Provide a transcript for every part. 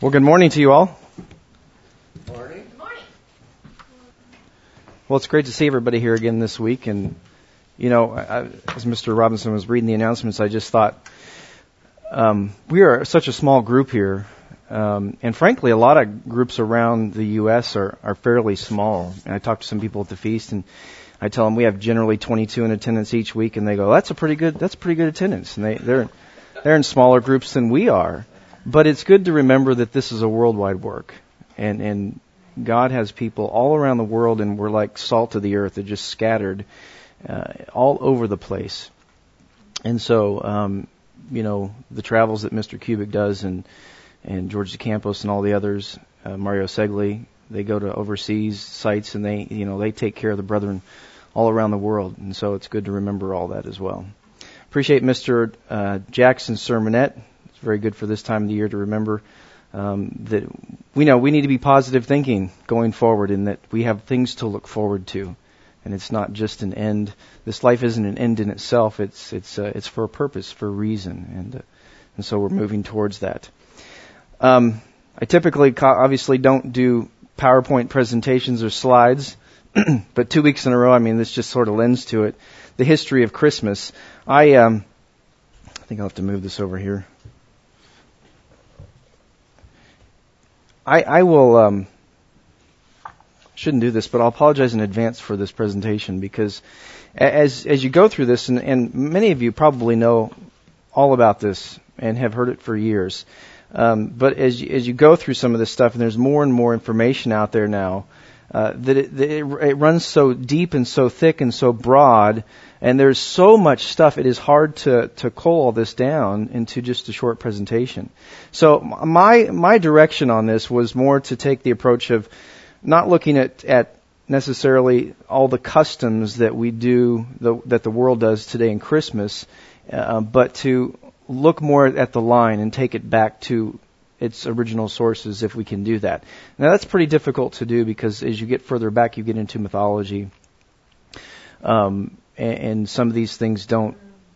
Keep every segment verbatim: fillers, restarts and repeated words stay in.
Well, good morning to you all. Morning. Good morning. Well, it's great to see everybody here again this week. And, you know, I, as Mister Robinson was reading the announcements, I just thought um, we are such a small group here. Um, and frankly, a lot of groups around the U S are, are fairly small. And I talked to some people at the feast, and I tell them we have generally twenty-two in attendance each week, and they go, "That's a pretty good. That's pretty good attendance." And they they're they're in smaller groups than we are. But it's good to remember that this is a worldwide work, and and God has people all around the world, and we're like salt of the earth. They're just scattered uh, all over the place. And so, um, you know, the travels that Mister Kubik does, and and George DeCampos and all the others, uh, Mario Segli, they go to overseas sites, and they you know they take care of the brethren all around the world. And so it's good to remember all that as well. Appreciate Mister Uh, Jackson's sermonette. Very good for this time of the year to remember um, that we know we need to be positive thinking going forward, and that we have things to look forward to, and it's not just an end. This life isn't an end in itself. It's it's uh, it's for a purpose, for a reason, and uh, and so we're moving towards that. Um, I typically co- obviously don't do PowerPoint presentations or slides, but two weeks in a row, I mean, this just sort of lends to it. The history of Christmas. I um, I think I'll have to move this over here. I, I will, um, shouldn't do this, but I'll apologize in advance for this presentation, because as as you go through this, and, and many of you probably know all about this and have heard it for years, um, but as you, as you go through some of this stuff, and there's more and more information out there now, uh, that, it, that it, it runs so deep and so thick and so broad, and there's so much stuff, it is hard to, to cull all this down into just a short presentation. So my my direction on this was more to take the approach of not looking at, at necessarily all the customs that we do, the, that the world does today in Christmas, uh, but to look more at the line and take it back to its original sources, if we can do that. Now that's pretty difficult to do, because as you get further back, you get into mythology. Um, and, and some of these things don't,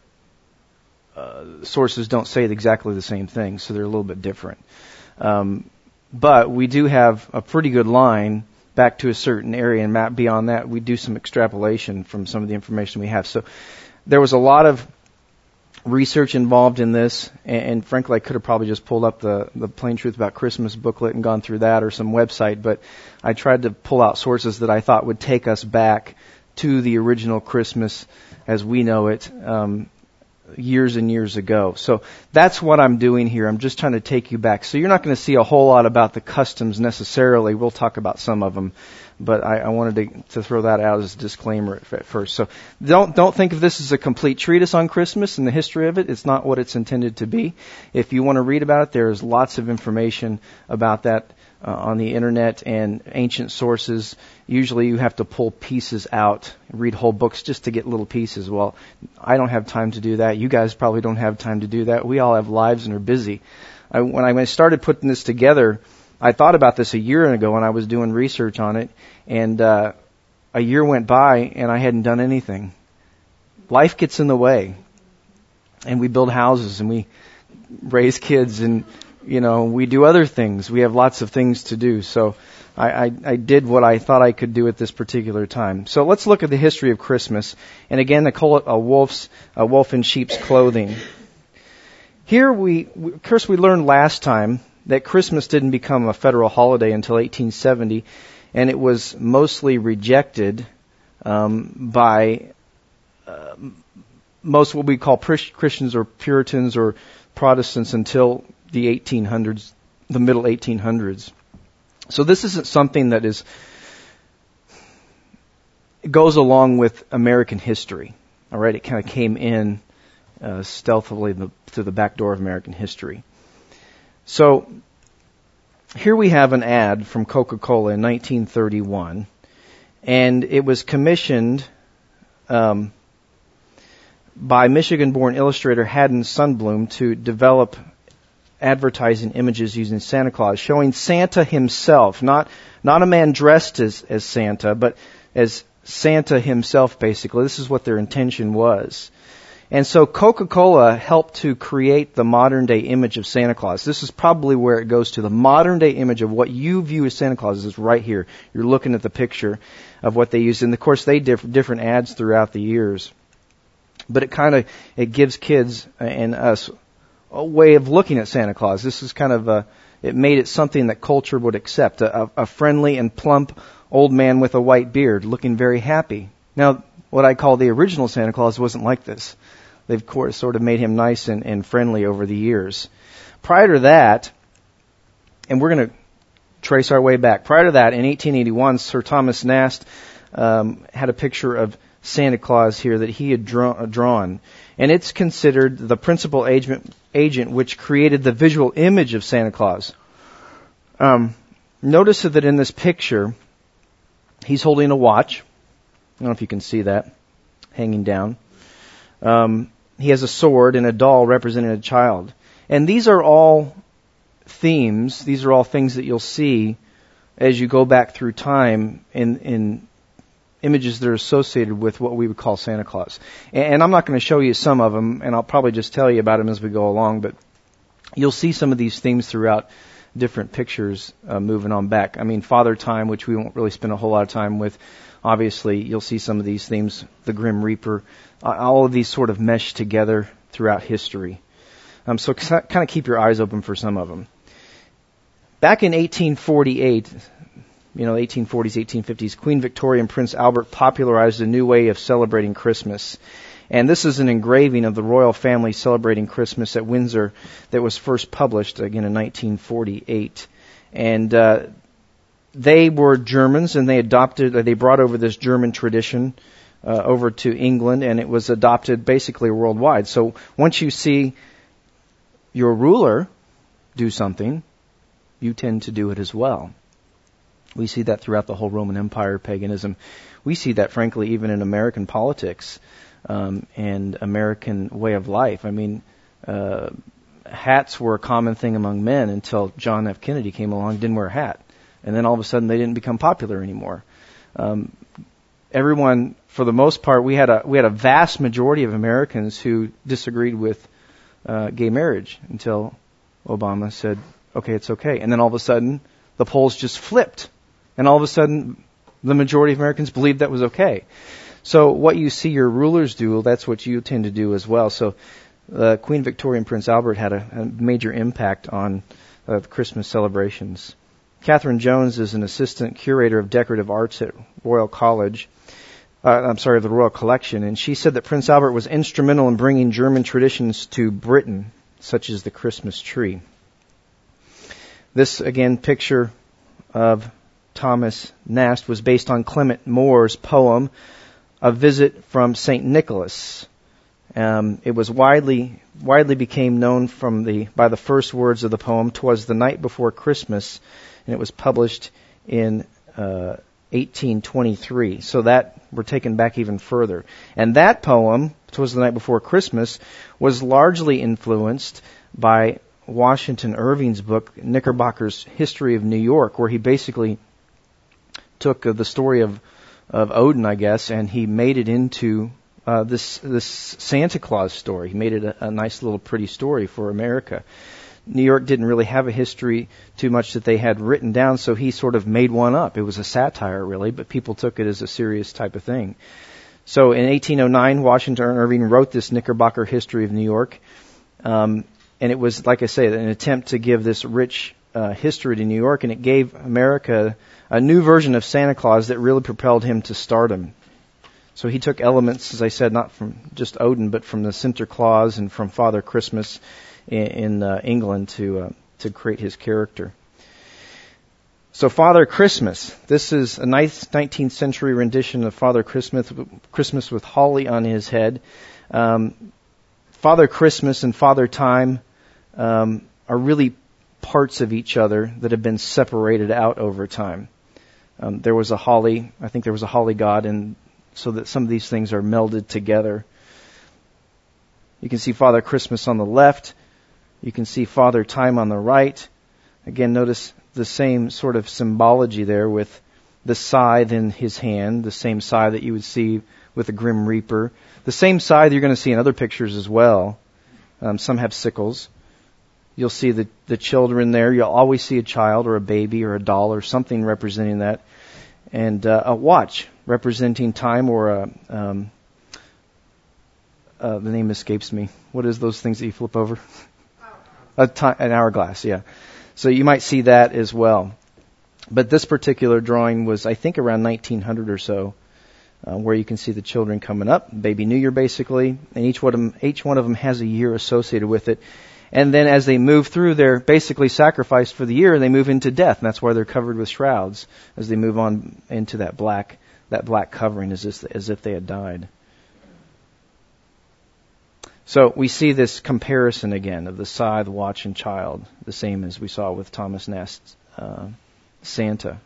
uh, sources don't say exactly the same thing, so they're a little bit different. Um, but we do have a pretty good line back to a certain area, and map beyond that, we do some extrapolation from some of the information we have. So there was a lot of research involved in this, and, and frankly, I could have probably just pulled up the, the Plain Truth About Christmas booklet and gone through that, or some website, but I tried to pull out sources that I thought would take us back to the original Christmas as we know it, um, years and years ago. So that's what I'm doing here. I'm just trying to take you back. So you're not going to see a whole lot about the customs necessarily. We'll talk about some of them, but I, I wanted to, to throw that out as a disclaimer at, at first. So don't don't think of this as a complete treatise on Christmas and the history of it. It's not what it's intended to be. If you want to read about it, there's lots of information about that uh, on the internet and ancient sources. Usually you have to pull pieces out, read whole books just to get little pieces. Well, I don't have time to do that. You guys probably don't have time to do that. We all have lives and are busy. I, when I started putting this together, I thought about this a year ago when I was doing research on it, and uh, a year went by and I hadn't done anything. Life gets in the way, and we build houses and we raise kids, and you know we do other things. We have lots of things to do. So I, I, I did what I thought I could do at this particular time. So let's look at the history of Christmas, and again, they call it a wolf's a wolf in sheep's clothing. Here we, of course, we learned last time that Christmas didn't become a federal holiday until eighteen seventy, and it was mostly rejected um, by uh, most what we call Christians or Puritans or Protestants until the eighteen hundreds, the middle eighteen hundreds. So this isn't something that is it goes along with American history. All right, it kind of came in uh, stealthily the, through the back door of American history. So here we have an ad from Coca-Cola in nineteen thirty-one, and it was commissioned um, by Michigan-born illustrator Haddon Sundblom to develop advertising images using Santa Claus, showing Santa himself, not not a man dressed as, as Santa, but as Santa himself, basically. This is what their intention was. And so Coca-Cola helped to create the modern day image of Santa Claus. This is probably where it goes to. The modern day image of what you view as Santa Claus is right here. You're looking at the picture of what they used. And of course they did different ads throughout the years. But it kind of, it gives kids and us a way of looking at Santa Claus. This is kind of a, it made it something that culture would accept. A, a friendly and plump old man with a white beard looking very happy. Now, what I call the original Santa Claus wasn't like this. They've of course sort of made him nice and, and friendly over the years. Prior to that, and we're going to trace our way back. Prior to that, in eighteen eighty-one, Sir Thomas Nast um, had a picture of Santa Claus here that he had draw, drawn. And it's considered the principal agent, agent which created the visual image of Santa Claus. Um, notice that in this picture, he's holding a watch. I don't know if you can see that hanging down. Um, he has a sword and a doll representing a child. And these are all themes, these are all things that you'll see as you go back through time in, in images that are associated with what we would call Santa Claus. And, and I'm not going to show you some of them, and I'll probably just tell you about them as we go along, but you'll see some of these themes throughout different pictures uh, moving on back. I mean, Father Time, which we won't really spend a whole lot of time with. Obviously, you'll see some of these themes, the Grim Reaper, uh, all of these sort of mesh together throughout history. Um, so kind of keep your eyes open for some of them. Back in eighteen forty-eight, you know, eighteen forties, eighteen fifties, Queen Victoria and Prince Albert popularized a new way of celebrating Christmas. And this is an engraving of the royal family celebrating Christmas at Windsor that was first published, again, in nineteen forty-eight. And uh, they were Germans, and they adopted, they brought over this German tradition uh, over to England, and it was adopted basically worldwide. So once you see your ruler do something, you tend to do it as well. We see that throughout the whole Roman Empire, paganism. We see that, frankly, even in American politics um, and American way of life. I mean, uh, hats were a common thing among men until John F. Kennedy came along and didn't wear a hat. And then all of a sudden they didn't become popular anymore. Um, everyone, for the most part, we had a we had a vast majority of Americans who disagreed with uh, gay marriage until Obama said, okay, it's okay. And then all of a sudden the polls just flipped. And all of a sudden the majority of Americans believed that was okay. So what you see your rulers do, that's what you tend to do as well. So uh, Queen Victoria and Prince Albert had a, a major impact on uh, Christmas celebrations. Catherine Jones is an assistant curator of decorative arts at Royal College. Uh, I'm sorry, the Royal Collection, and she said that Prince Albert was instrumental in bringing German traditions to Britain, such as the Christmas tree. This, again, picture of Thomas Nast was based on Clement Moore's poem, A Visit from Saint Nicholas. Um, it was widely widely became known from the by the first words of the poem, "'Twas the night before Christmas," and it was published in uh, eighteen twenty-three. So that we're taken back even further. And that poem, "'Twas the Night Before Christmas," was largely influenced by Washington Irving's book, Knickerbocker's History of New York, where he basically took uh, the story of, of Odin, I guess, and he made it into uh, this this Santa Claus story. He made it a, a nice little pretty story for America. New York didn't really have a history too much that they had written down, so he sort of made one up. It was a satire, really, but people took it as a serious type of thing. So in eighteen oh nine, Washington Irving wrote this Knickerbocker History of New York, um, and it was, like I say, an attempt to give this rich uh, history to New York, and it gave America a new version of Santa Claus that really propelled him to stardom. So he took elements, as I said, not from just Odin, but from the Sinterklaas and from Father Christmas in, in uh, England to uh, to create his character. So Father Christmas, this is a nineteenth century rendition of Father Christmas, Christmas with holly on his head. Um, Father Christmas and Father Time um, are really parts of each other that have been separated out over time. Um, there was a holly, I think there was a holly god, and so that some of these things are melded together. You can see Father Christmas on the left. You can see Father Time on the right. Again, notice the same sort of symbology there with the scythe in his hand, the same scythe that you would see with a grim reaper. The same scythe you're going to see in other pictures as well. Um, some have sickles. You'll see the, the children there. You'll always see a child or a baby or a doll or something representing that. And uh, a watch representing time, or a, um, uh, the name escapes me. What is those things that you flip over? A time, an hourglass, yeah. So you might see that as well. But this particular drawing was, I think, around nineteen hundred or so, uh, where you can see the children coming up, baby New Year basically, and each one of them, each one of them has a year associated with it. And then as they move through, they're basically sacrificed for the year, and they move into death, and that's why they're covered with shrouds as they move on into that black, that black covering, as if, as if they had died. So we see this comparison again of the scythe, watch, and child, the same as we saw with Thomas Nast's uh, Santa.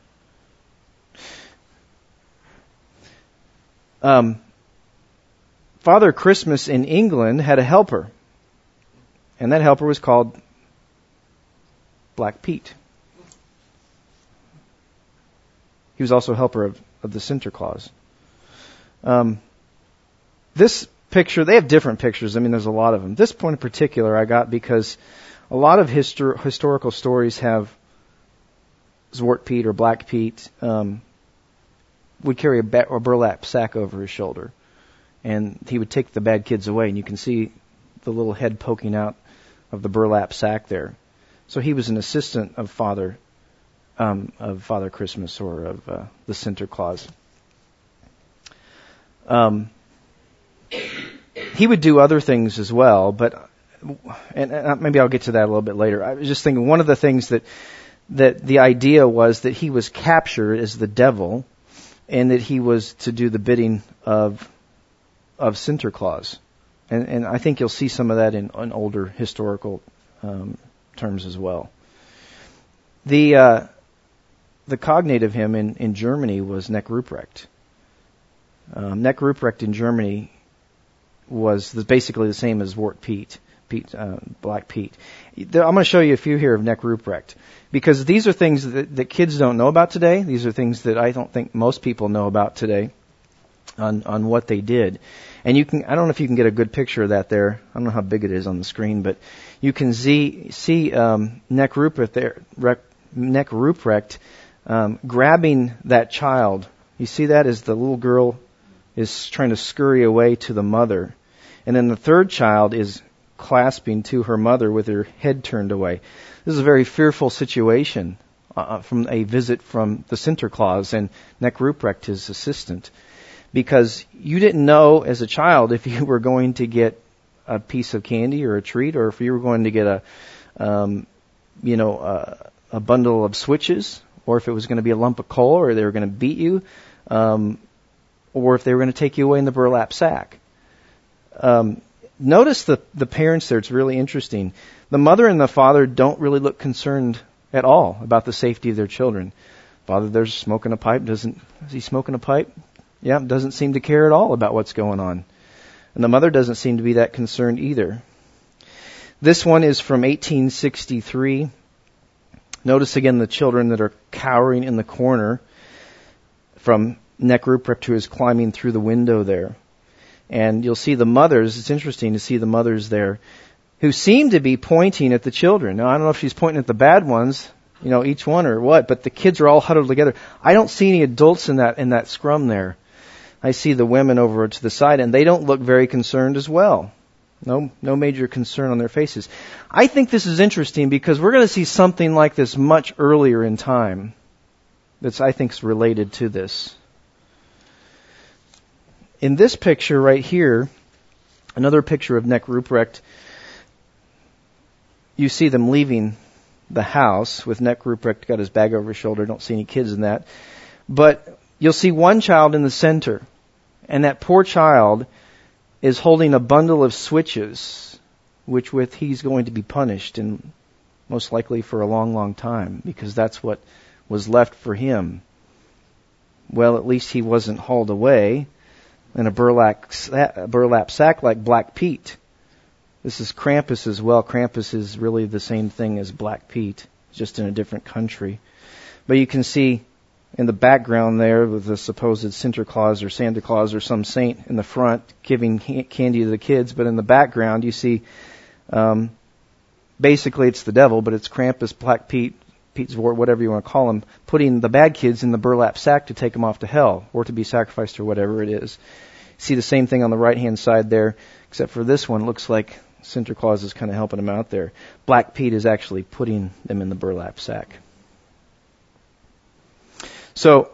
Um, Father Christmas in England had a helper, and that helper was called Black Pete. He was also a helper of, of the Sinterklaas. Um, this picture, they have different pictures. I mean, there's a lot of them. This one in particular I got because a lot of histor- historical stories have Zwart Piet or Black Pete um, would carry a, ba- a burlap sack over his shoulder, and he would take the bad kids away, and you can see the little head poking out of the burlap sack there. So he was an assistant of Father um, of Father Christmas, or of uh, the Sinterklaas. Um, he would do other things as well, but and, and maybe I'll get to that a little bit later. I was just thinking one of the things that that the idea was that he was captured as the devil, and that he was to do the bidding of of Sinterklaas. And, and I think you'll see some of that in, in older historical um, terms as well. The uh, the cognate of him in, in Germany was Neck Ruprecht. Um, Neck Ruprecht in Germany was the, basically the same as Zwart Piet, Piet uh, Black Pete. I'm going to show you a few here of Neck Ruprecht, because these are things that, that kids don't know about today. These are things that I don't think most people know about today on, on what they did. And you can, I don't know if you can get a good picture of that there. I don't know how big it is on the screen, but you can see, see um, Neck Ruprecht there, Rec, Neck Ruprecht um, grabbing that child. You see that as the little girl is trying to scurry away to the mother. And then the third child is clasping to her mother with her head turned away. This is a very fearful situation uh, from a visit from the Sinterklaas and Neck Ruprecht, his assistant, because you didn't know as a child if you were going to get a piece of candy or a treat, or if you were going to get a, um, you know, a, a bundle of switches, or if it was going to be a lump of coal, or they were going to beat you, um, or if they were going to take you away in the burlap sack. Um, notice the the parents there. It's really interesting. The mother and the father don't really look concerned at all about the safety of their children. Father there's smoking a pipe. Doesn't is he smoking a pipe? Yeah, doesn't seem to care at all about what's going on. And the mother doesn't seem to be that concerned either. This one is from eighteen sixty-three. Notice again the children that are cowering in the corner from Neck Ruprecht, who is climbing through the window there. And you'll see the mothers. It's interesting to see the mothers there who seem to be pointing at the children. Now, I don't know if she's pointing at the bad ones, you know, each one or what, but the kids are all huddled together. I don't see any adults in that in that scrum there. I see the women over to the side, and they don't look very concerned as well. No, no major concern on their faces. I think this is interesting because we're going to see something like this much earlier in time that's, I think, is related to this. In this picture right here, another picture of Neck Ruprecht, you see them leaving the house with Neck Ruprecht got his bag over his shoulder. Don't see any kids in that. But you'll see one child in the center, and that poor child is holding a bundle of switches, which with he's going to be punished, and most likely for a long, long time, because that's what was left for him. Well, at least he wasn't hauled away in a burlap, a burlap sack like Black Pete. This is Krampus as well. Krampus is really the same thing as Black Pete, just in a different country. But you can see in the background there with the supposed Sinterklaas or Santa Claus or some saint in the front giving candy to the kids. But in the background, you see, um, basically it's the devil, but it's Krampus, Black Pete, Pete Zwart, whatever you want to call him, putting the bad kids in the burlap sack to take them off to hell or to be sacrificed or whatever it is. See the same thing on the right-hand side there, except for this one looks like Sinterklaas is kind of helping them out there. Black Pete is actually putting them in the burlap sack. So,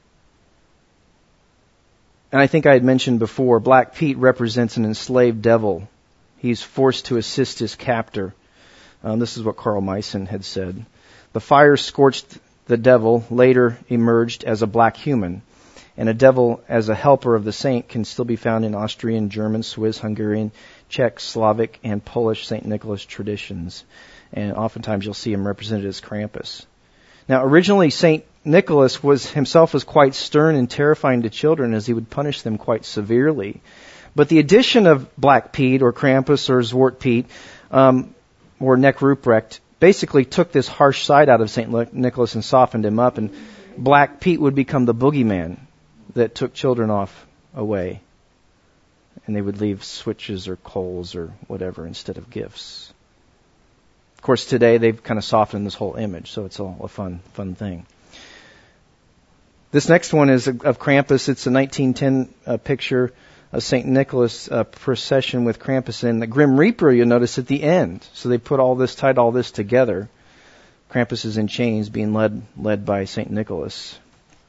and I think I had mentioned before, Black Pete represents an enslaved devil. He's forced to assist his captor. Um, this is what Carl Meissen had said. The fire scorched the devil, later emerged as a black human. And a devil as a helper of the saint can still be found in Austrian, German, Swiss, Hungarian, Czech, Slavic, and Polish Saint Nicholas traditions. And oftentimes you'll see him represented as Krampus. Now, originally Saint Nicholas was himself was quite stern and terrifying to children, as he would punish them quite severely. But the addition of Black Pete or Krampus or Zwart Pete um, or Neck Ruprecht basically took this harsh side out of Saint Nicholas and softened him up, and Black Pete would become the boogeyman that took children off away. And they would leave switches or coals or whatever instead of gifts. Of course, today they've kind of softened this whole image, so it's all a fun, fun thing. This next one is of Krampus. It's a nineteen ten uh, picture of Saint Nicholas uh, procession with Krampus and the Grim Reaper, you'll notice, at the end. So they put all this, tied all this together. Krampus is in chains being led led by Saint Nicholas.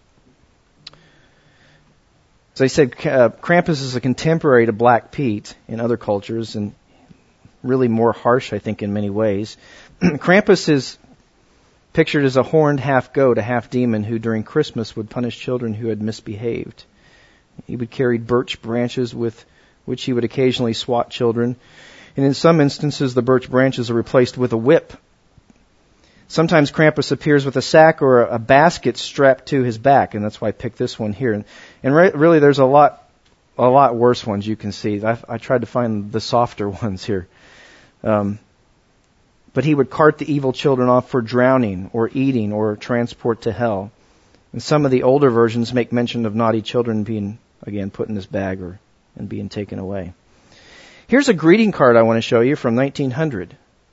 As I said, uh, Krampus is a contemporary to Black Pete in other cultures and really more harsh, I think, in many ways. Krampus is pictured as a horned half-goat, a half-demon who during Christmas would punish children who had misbehaved. He would carry birch branches with which he would occasionally swat children. And in some instances, the birch branches are replaced with a whip. Sometimes Krampus appears with a sack or a basket strapped to his back, and that's why I picked this one here. And, and re- really, there's a lot, a lot worse ones you can see. I, I tried to find the softer ones here. Um, but he would cart the evil children off for drowning or eating or transport to hell. And some of the older versions make mention of naughty children being, again, put in this bag or and being taken away. Here's a greeting card I want to show you from nineteen hundred.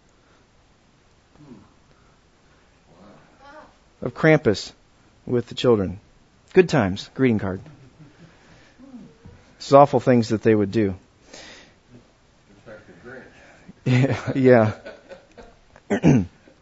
Of Krampus with the children. Good times, greeting card. It's awful things that they would do. Yeah, yeah.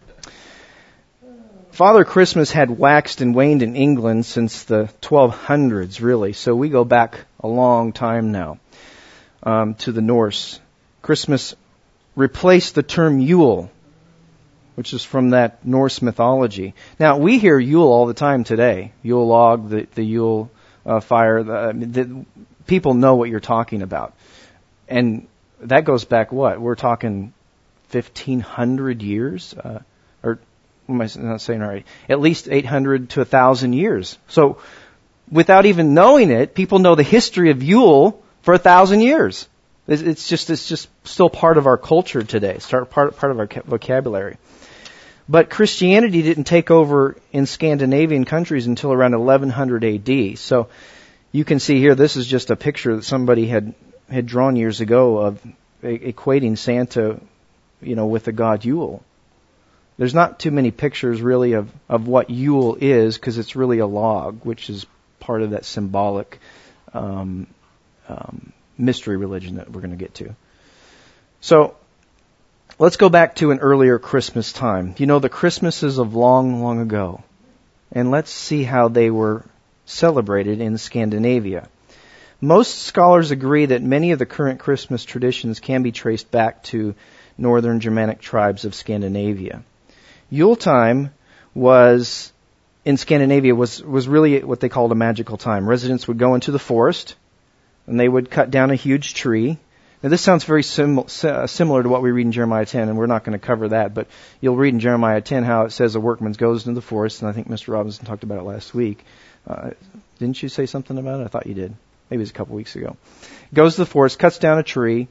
Father Christmas had waxed and waned in England since the twelve hundreds, really. So we go back a long time now um, to the Norse. Christmas replaced the term Yule, which is from that Norse mythology. Now, we hear Yule all the time today. Yule log, the, the Yule uh, fire. The, the, people know what you're talking about. And that goes back, what? We're talking fifteen hundred years? Uh, or, am I not saying all right? At least eight hundred to one thousand years. So, without even knowing it, people know the history of Yule for a thousand years. It's, it's just it's just still part of our culture today. It's part, part of our vocabulary. But Christianity didn't take over in Scandinavian countries until around eleven hundred A D. So you can see here, this is just a picture that somebody had, had drawn years ago of equating Santa, you know, with the god Yule. There's not too many pictures really of, of what Yule is, because it's really a log, which is part of that symbolic um, um, mystery religion that we're going to get to. So let's go back to an earlier Christmas time. You know, the Christmases of long, long ago. And let's see how they were celebrated in Scandinavia. Most scholars agree that many of the current Christmas traditions can be traced back to northern Germanic tribes of Scandinavia. Yuletime was, in Scandinavia, was, was really what they called a magical time. Residents would go into the forest, and they would cut down a huge tree. Now, this sounds very sim- similar to what we read in Jeremiah ten, and we're not going to cover that, but you'll read in Jeremiah ten how it says a workman goes into the forest, and I think Mister Robinson talked about it last week. Uh, didn't you say something about it? I thought you did. Maybe it was a couple weeks ago. Goes to the forest, cuts down a tree,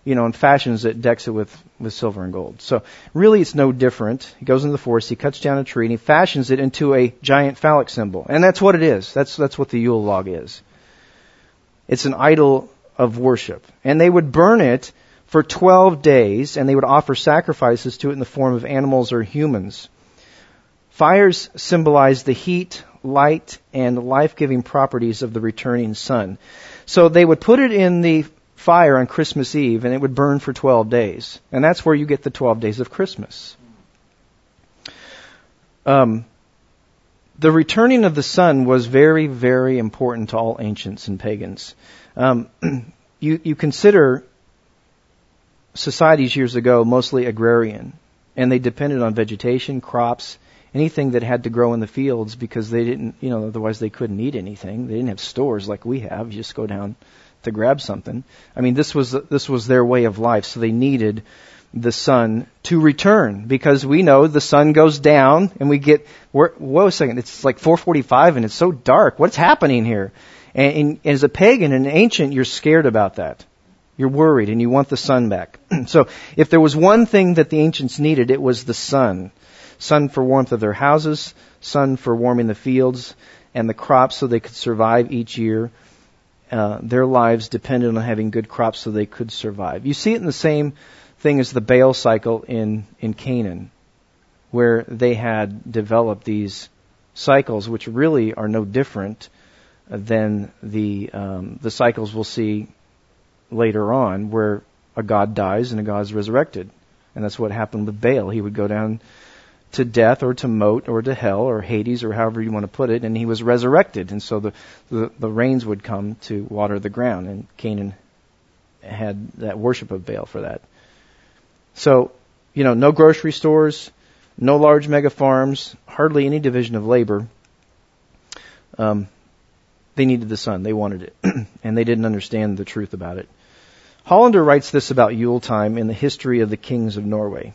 you know, and fashions it, decks it with, with silver and gold. So really it's no different. He goes into the forest, he cuts down a tree, and he fashions it into a giant phallic symbol. And that's what it is. That's, that's what the Yule log is. It's an idol of worship. And they would burn it for twelve days, and they would offer sacrifices to it in the form of animals or humans. Fires symbolize the heat, light, and life-giving properties of the returning sun. So they would put it in the fire on Christmas Eve, and it would burn for twelve days. And that's where you get the twelve days of Christmas. Um, the returning of the sun was very, very important to all ancients and pagans. Um, you, you consider societies years ago mostly agrarian, and they depended on vegetation, crops, anything that had to grow in the fields because they didn't, you know, otherwise they couldn't eat anything. They didn't have stores like we have. You just go down to grab something. I mean, this was this was their way of life, so they needed the sun to return because we know the sun goes down and we get, we're, whoa a second, it's like four forty-five and it's so dark. What's happening here? And, and as a pagan and an ancient, you're scared about that. You're worried and you want the sun back. So if there was one thing that the ancients needed, it was the sun. Sun for warmth of their houses, sun for warming the fields and the crops so they could survive each year. Uh, their lives depended on having good crops so they could survive. You see it in the same thing as the Baal cycle in, in Canaan, where they had developed these cycles which really are no different than the um, the cycles we'll see later on, where a god dies and a god is resurrected. And that's what happened with Baal. He would go down to death or to Mot or to hell or Hades or however you want to put it, and he was resurrected. And so the, the, the rains would come to water the ground, and Canaan had that worship of Baal for that. So, you know, no grocery stores, no large mega farms, hardly any division of labor. Um, they needed the sun. They wanted it. And they didn't understand the truth about it. Hollander writes this about Yule time in the History of the Kings of Norway.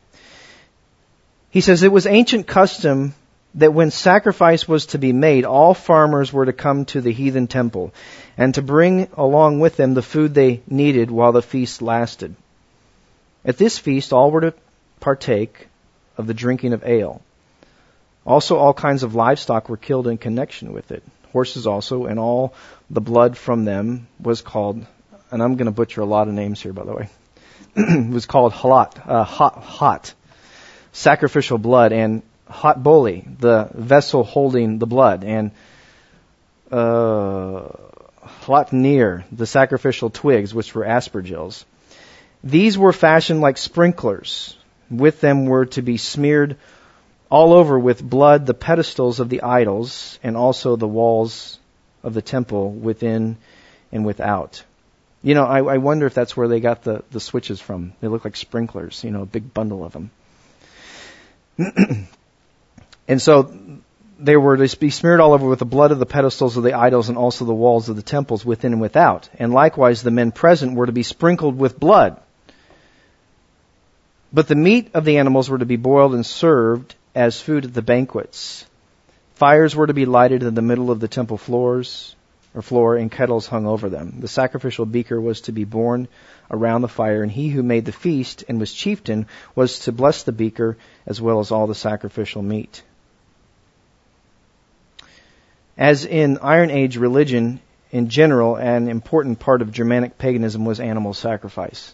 He says, it was ancient custom that when sacrifice was to be made, all farmers were to come to the heathen temple and to bring along with them the food they needed while the feast lasted. At this feast, all were to partake of the drinking of ale. Also, all kinds of livestock were killed in connection with it. Horses also, and all the blood from them was called, and I'm going to butcher a lot of names here, by the way, it was called halat, uh, hot, hot. Sacrificial blood, and hot boli, the vessel holding the blood, and uh, hlatnir, the sacrificial twigs, which were aspergills. These were fashioned like sprinklers. With them were to be smeared all over with blood the pedestals of the idols, and also the walls of the temple within and without. You know, I, I wonder if that's where they got the, the switches from. They look like sprinklers, you know, a big bundle of them. And so they were to be smeared all over with the blood of the pedestals of the idols and also the walls of the temples within and without. And likewise the men present were to be sprinkled with blood. But the meat of the animals were to be boiled and served as food at the banquets. Fires were to be lighted in the middle of the temple floors or floor, and kettles hung over them. The sacrificial beaker was to be borne around the fire, and he who made the feast and was chieftain was to bless the beaker as well as all the sacrificial meat. As in Iron Age religion in general, an important part of Germanic paganism was animal sacrifice.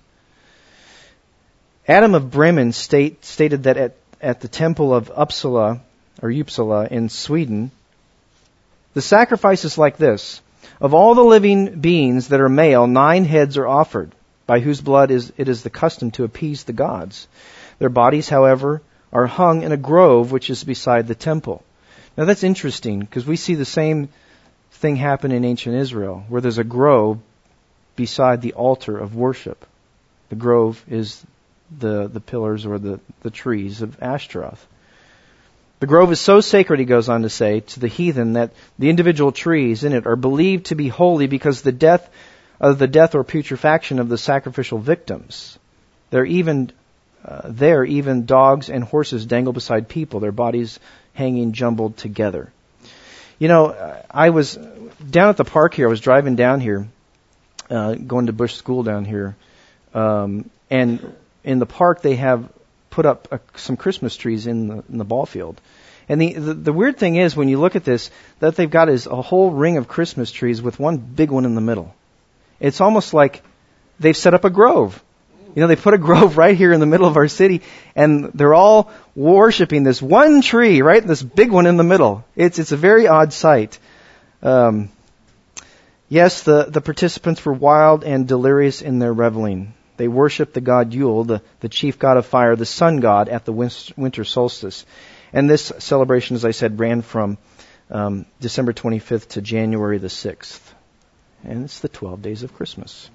Adam of Bremen state, stated that at, at the temple of Uppsala, or Uppsala in Sweden, the sacrifice is like this. Of all the living beings that are male, nine heads are offered, by whose blood is, it is the custom to appease the gods. Their bodies, however, are hung in a grove which is beside the temple. Now that's interesting, because we see the same thing happen in ancient Israel, where there's a grove beside the altar of worship. The grove is the, the pillars or the, the trees of Ashtaroth. The grove is so sacred, he goes on to say, to the heathen that the individual trees in it are believed to be holy because the death of the death or putrefaction of the sacrificial victims. There even uh, there even dogs and horses dangle beside people, their bodies hanging jumbled together. You know, I was down at the park here. I was driving down here, uh, going to Bush School down here Um, and in the park, they have put up a, some Christmas trees in the, in the ball field. And the, the the weird thing is, when you look at this, that they've got is a whole ring of Christmas trees with one big one in the middle. It's almost like they've set up a grove. You know, they put a grove right here in the middle of our city, and they're all worshiping this one tree, right? This big one in the middle. It's it's a very odd sight. Um, yes, the, the participants were wild and delirious in their reveling. They worshiped the god Yule, the, the chief god of fire, the sun god, at the winter solstice. And this celebration, as I said, ran from um, December twenty-fifth to January the sixth. And it's the twelve days of Christmas.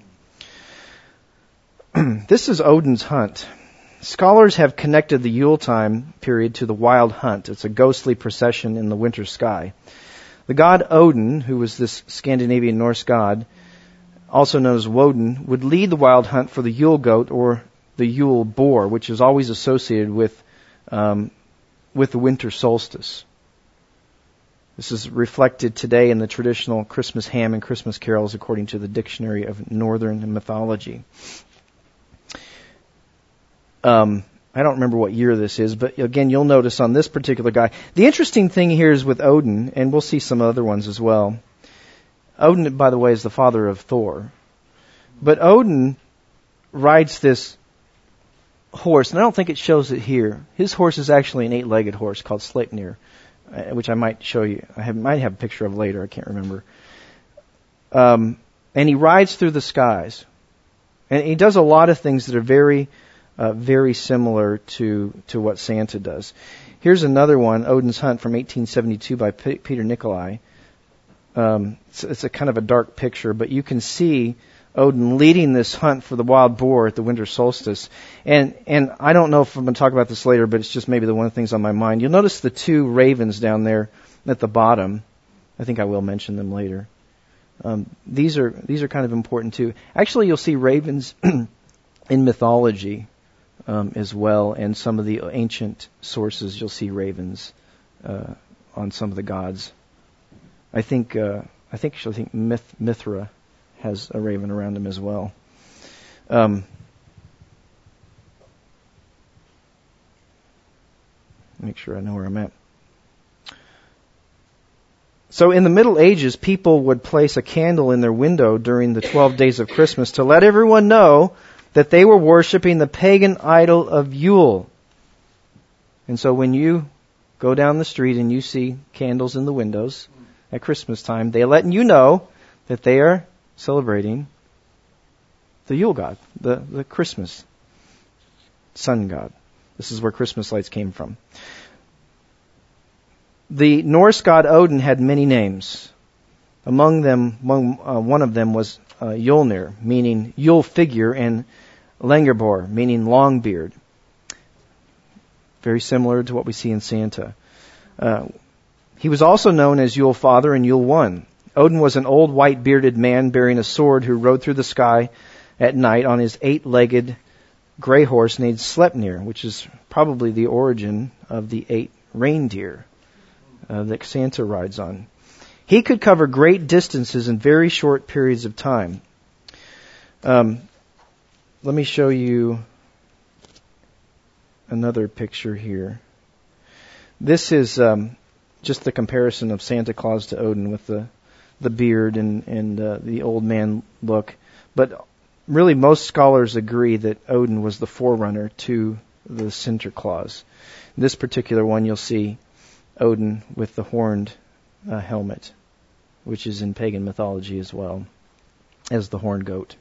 This is Odin's hunt. Scholars have connected the Yule time period to the wild hunt. It's a ghostly procession in the winter sky. The god Odin, who was this Scandinavian Norse god, also known as Woden, would lead the wild hunt for the Yule goat or the Yule boar, which is always associated with um, with the winter solstice. This is reflected today in the traditional Christmas ham and Christmas carols according to the Dictionary of Northern Mythology. Um, I don't remember what year this is, but again, you'll notice on this particular guy. The interesting thing here is with Odin, and we'll see some other ones as well. Odin, by the way, is the father of Thor. But Odin rides this horse, and I don't think it shows it here. His horse is actually an eight-legged horse called Sleipnir, which I might show you. I have, might have a picture of later. I can't remember. Um, and he rides through the skies. And he does a lot of things that are very, uh, very similar to, to what Santa does. Here's another one, Odin's Hunt from eighteen seventy-two by P- Peter Nicolai. Um, it's, it's a kind of a dark picture, but you can see Odin leading this hunt for the wild boar at the winter solstice. And and I don't know if I'm going to talk about this later, but it's just maybe the one of the things on my mind. You'll notice the two ravens down there at the bottom. I think I will mention them later. Um, these are these are kind of important too. Actually, you'll see ravens in mythology um, as well, and some of the ancient sources you'll see ravens uh, on some of the gods. I think uh, I think I think Myth, Mithra has a raven around him as well. Um, make sure I know where I'm at. So in the Middle Ages, people would place a candle in their window during the twelve days of Christmas to let everyone know that they were worshiping the pagan idol of Yule. And so when you go down the street and you see candles in the windows at Christmas time, they're letting you know that they are celebrating the Yule god, the, the Christmas sun god. This is where Christmas lights came from. The Norse god Odin had many names. Among them, one, uh, one of them was uh, Yulnir, meaning Yule figure, and Langerbor, meaning long beard. Very similar to what we see in Santa. Uh, he was also known as Yule Father and Yule One. Odin was an old white-bearded man bearing a sword who rode through the sky at night on his eight-legged gray horse named Sleipnir, which is probably the origin of the eight reindeer uh, that Santa rides on. He could cover great distances in very short periods of time. Um, let me show you another picture here. This is um, just the comparison of Santa Claus to Odin with the the beard and, and uh, the old man look. But really most scholars agree that Odin was the forerunner to the Sinterklaas. In this particular one you'll see Odin with the horned uh, helmet, which is in pagan mythology as well as the horned goat.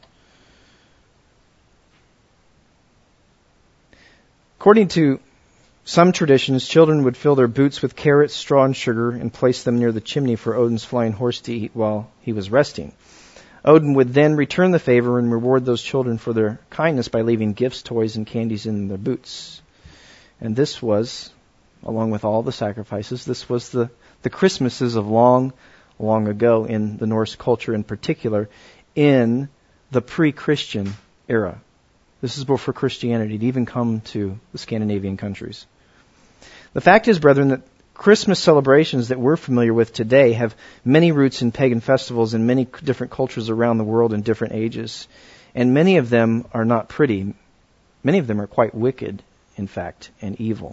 According to some traditions, children would fill their boots with carrots, straw, and sugar and place them near the chimney for Odin's flying horse to eat while he was resting. Odin would then return the favor and reward those children for their kindness by leaving gifts, toys, and candies in their boots. And this was, along with all the sacrifices, this was the, the Christmases of long, long ago in the Norse culture, in particular in the pre-Christian era. This is before Christianity had even come to the Scandinavian countries. The fact is, brethren, that Christmas celebrations that we're familiar with today have many roots in pagan festivals in many different cultures around the world in different ages. and many of them are not pretty. Many of them are quite wicked, in fact, and evil.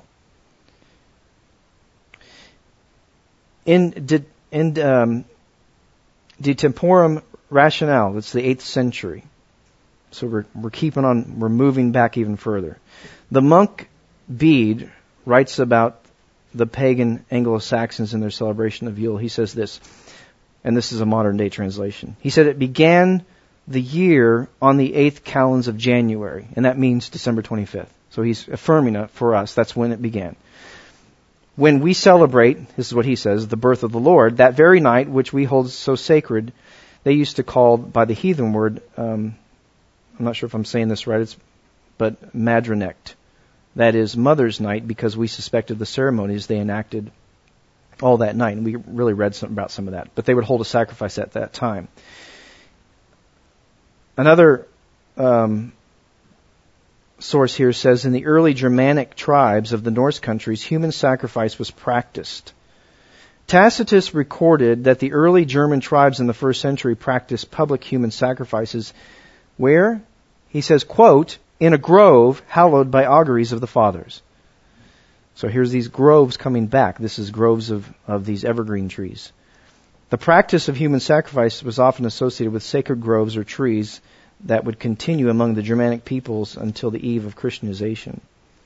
In De, in um, De Temporum Rationale, that's the eighth century. So we're we're keeping on, we're moving back even further. The monk Bede writes about the pagan Anglo-Saxons and their celebration of Yule. He says this, and this is a modern day translation. He said, it began the year on the eighth calends of January, and that means December twenty-fifth. So he's affirming it for us. That's when it began. When we celebrate, this is what he says, the birth of the Lord, that very night, which we hold so sacred, they used to call by the heathen word, um, I'm not sure if I'm saying this right, it's, but Madronect. That is Mother's Night, because we suspected the ceremonies they enacted all that night. And we really read some, about some of that. But they would hold a sacrifice at that time. Another um, source here says, in the early Germanic tribes of the Norse countries, human sacrifice was practiced. Tacitus recorded that the early German tribes in the first century practiced public human sacrifices. Where? He says, quote, in a grove hallowed by auguries of the fathers. So here's these groves coming back. This is groves of, of these evergreen trees. The practice of human sacrifice was often associated with sacred groves or trees that would continue among the Germanic peoples until the eve of Christianization.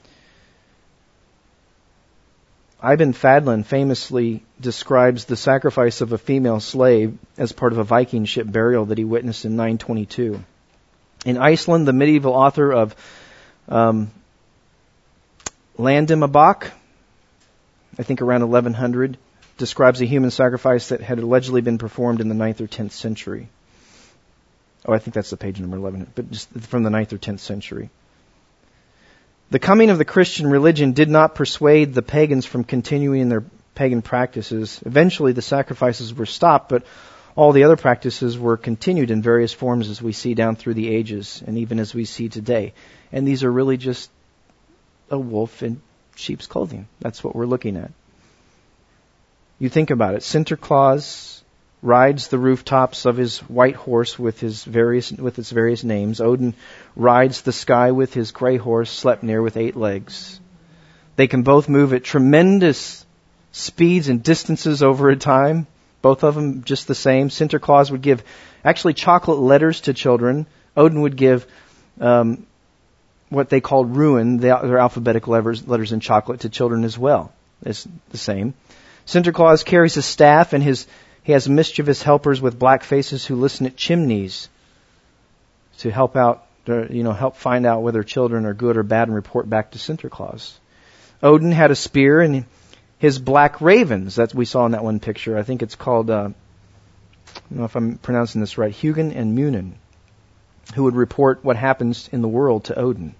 Ibn Fadlan famously describes the sacrifice of a female slave as part of a Viking ship burial that he witnessed in nine twenty-two. In Iceland, the medieval author of um, Landimabok, I think around eleven hundred, describes a human sacrifice that had allegedly been performed in the ninth or tenth century. Oh, I think that's the page number eleven, but just from the ninth or tenth century. The coming of the Christian religion did not persuade the pagans from continuing their pagan practices. Eventually, the sacrifices were stopped, but all the other practices were continued in various forms as we see down through the ages and even as we see today. And these are really just a wolf in sheep's clothing. That's what we're looking at. You think about it. Sinterklaas rides the rooftops of his white horse with his various with its various names. Odin rides the sky with his gray horse, Sleipnir, with eight legs. They can both move at tremendous speeds and distances over a time. Both of them just the same. Sinterklaas would give actually chocolate letters to children. Odin would give um, what they called ruin, their alphabetic letters, letters in chocolate, to children as well. It's the same. Sinterklaas carries a staff, and his he has mischievous helpers with black faces who listen at chimneys to help out, you know, help find out whether children are good or bad and report back to Sinterklaas. Odin had a spear, and his black ravens, that we saw in that one picture, I think it's called, uh, I don't know if I'm pronouncing this right, Hugin and Munin, who would report what happens in the world to Odin.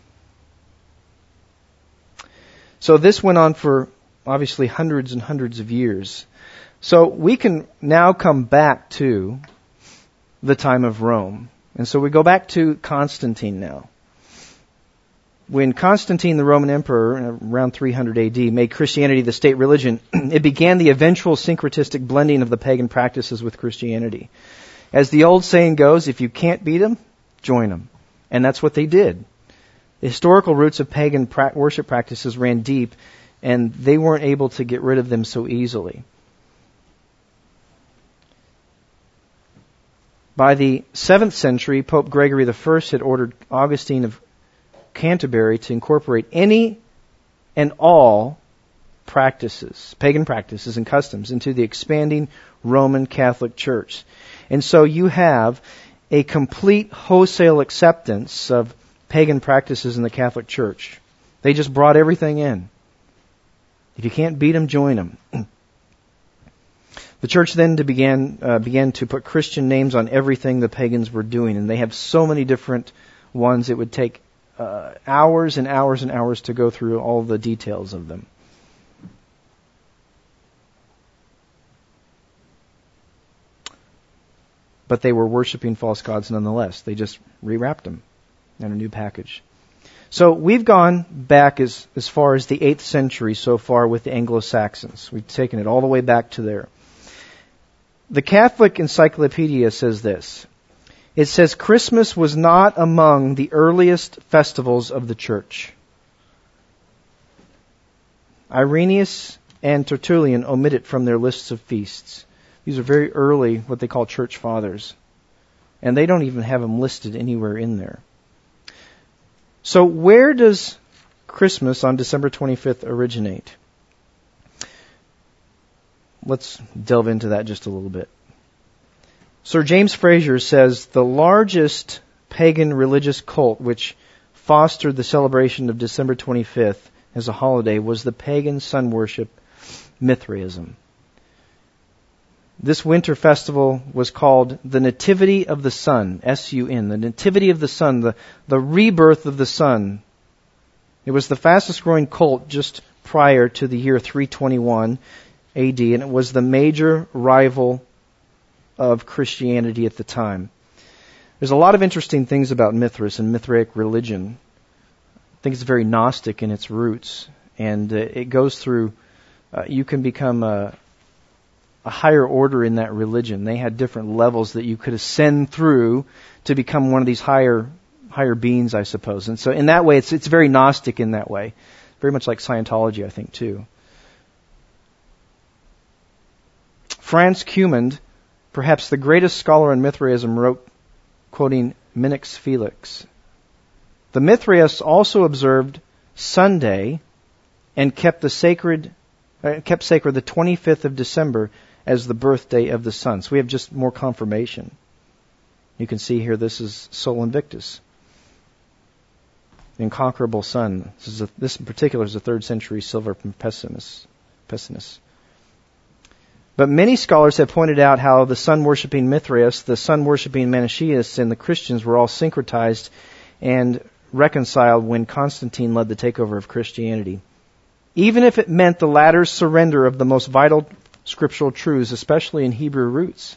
So this went on for obviously hundreds and hundreds of years. So we can now come back to the time of Rome. And so we go back to Constantine now. When Constantine, the Roman emperor, around three hundred A D, made Christianity the state religion, it began the eventual syncretistic blending of the pagan practices with Christianity. As the old saying goes, if you can't beat them, join them. And that's what they did. The historical roots of pagan pra- worship practices ran deep, and they weren't able to get rid of them so easily. By the seventh century, Pope Gregory the First had ordered Augustine of Canterbury to incorporate any and all practices, pagan practices and customs, into the expanding Roman Catholic Church. And so you have a complete wholesale acceptance of pagan practices in the Catholic Church. They just brought everything in. If you can't beat them, join them. The church then to began uh, began to put Christian names on everything the pagans were doing, and they have so many different ones it would take uh, hours and hours and hours to go through all the details of them. But they were worshiping false gods nonetheless. They just rewrapped them in a new package. So we've gone back as, as far as the eighth century so far with the Anglo-Saxons. We've taken it all the way back to there. The Catholic Encyclopedia says this: it says Christmas was not among the earliest festivals of the church. Irenaeus and Tertullian omit it from their lists of feasts. These are very early, what they call church fathers. And they don't even have them listed anywhere in there. So where does Christmas on December twenty-fifth originate? Let's delve into that just a little bit. Sir James Fraser says the largest pagan religious cult which fostered the celebration of December twenty-fifth as a holiday was the pagan sun worship Mithraism. This winter festival was called the Nativity of the Sun, S U N, the Nativity of the Sun, the, the rebirth of the sun. It was the fastest growing cult just prior to the year three twenty-one A D, and it was the major rival of Christianity at the time. There's a lot of interesting things about Mithras and Mithraic religion. I think it's very Gnostic in its roots, and uh, it goes through, uh, you can become a, a higher order in that religion. They had different levels that you could ascend through to become one of these higher higher beings, I suppose. And so in that way, it's it's very Gnostic in that way. Very much like Scientology, I think, too. Franz Cumund, perhaps the greatest scholar in Mithraism, wrote, quoting Minix Felix, "The Mithraists also observed Sunday and kept the sacred, uh, kept sacred the twenty-fifth of December as the birthday of the sun." So we have just more confirmation. You can see here this is Sol Invictus, the incomparable sun. This, is a, this in particular is a third century silver from Pessinus. Pessinus. But many scholars have pointed out how the sun-worshipping Mithraists, the sun-worshipping Manichaeists, and the Christians were all syncretized and reconciled when Constantine led the takeover of Christianity. Even if it meant the latter's surrender of the most vital scriptural truths, especially in Hebrew roots.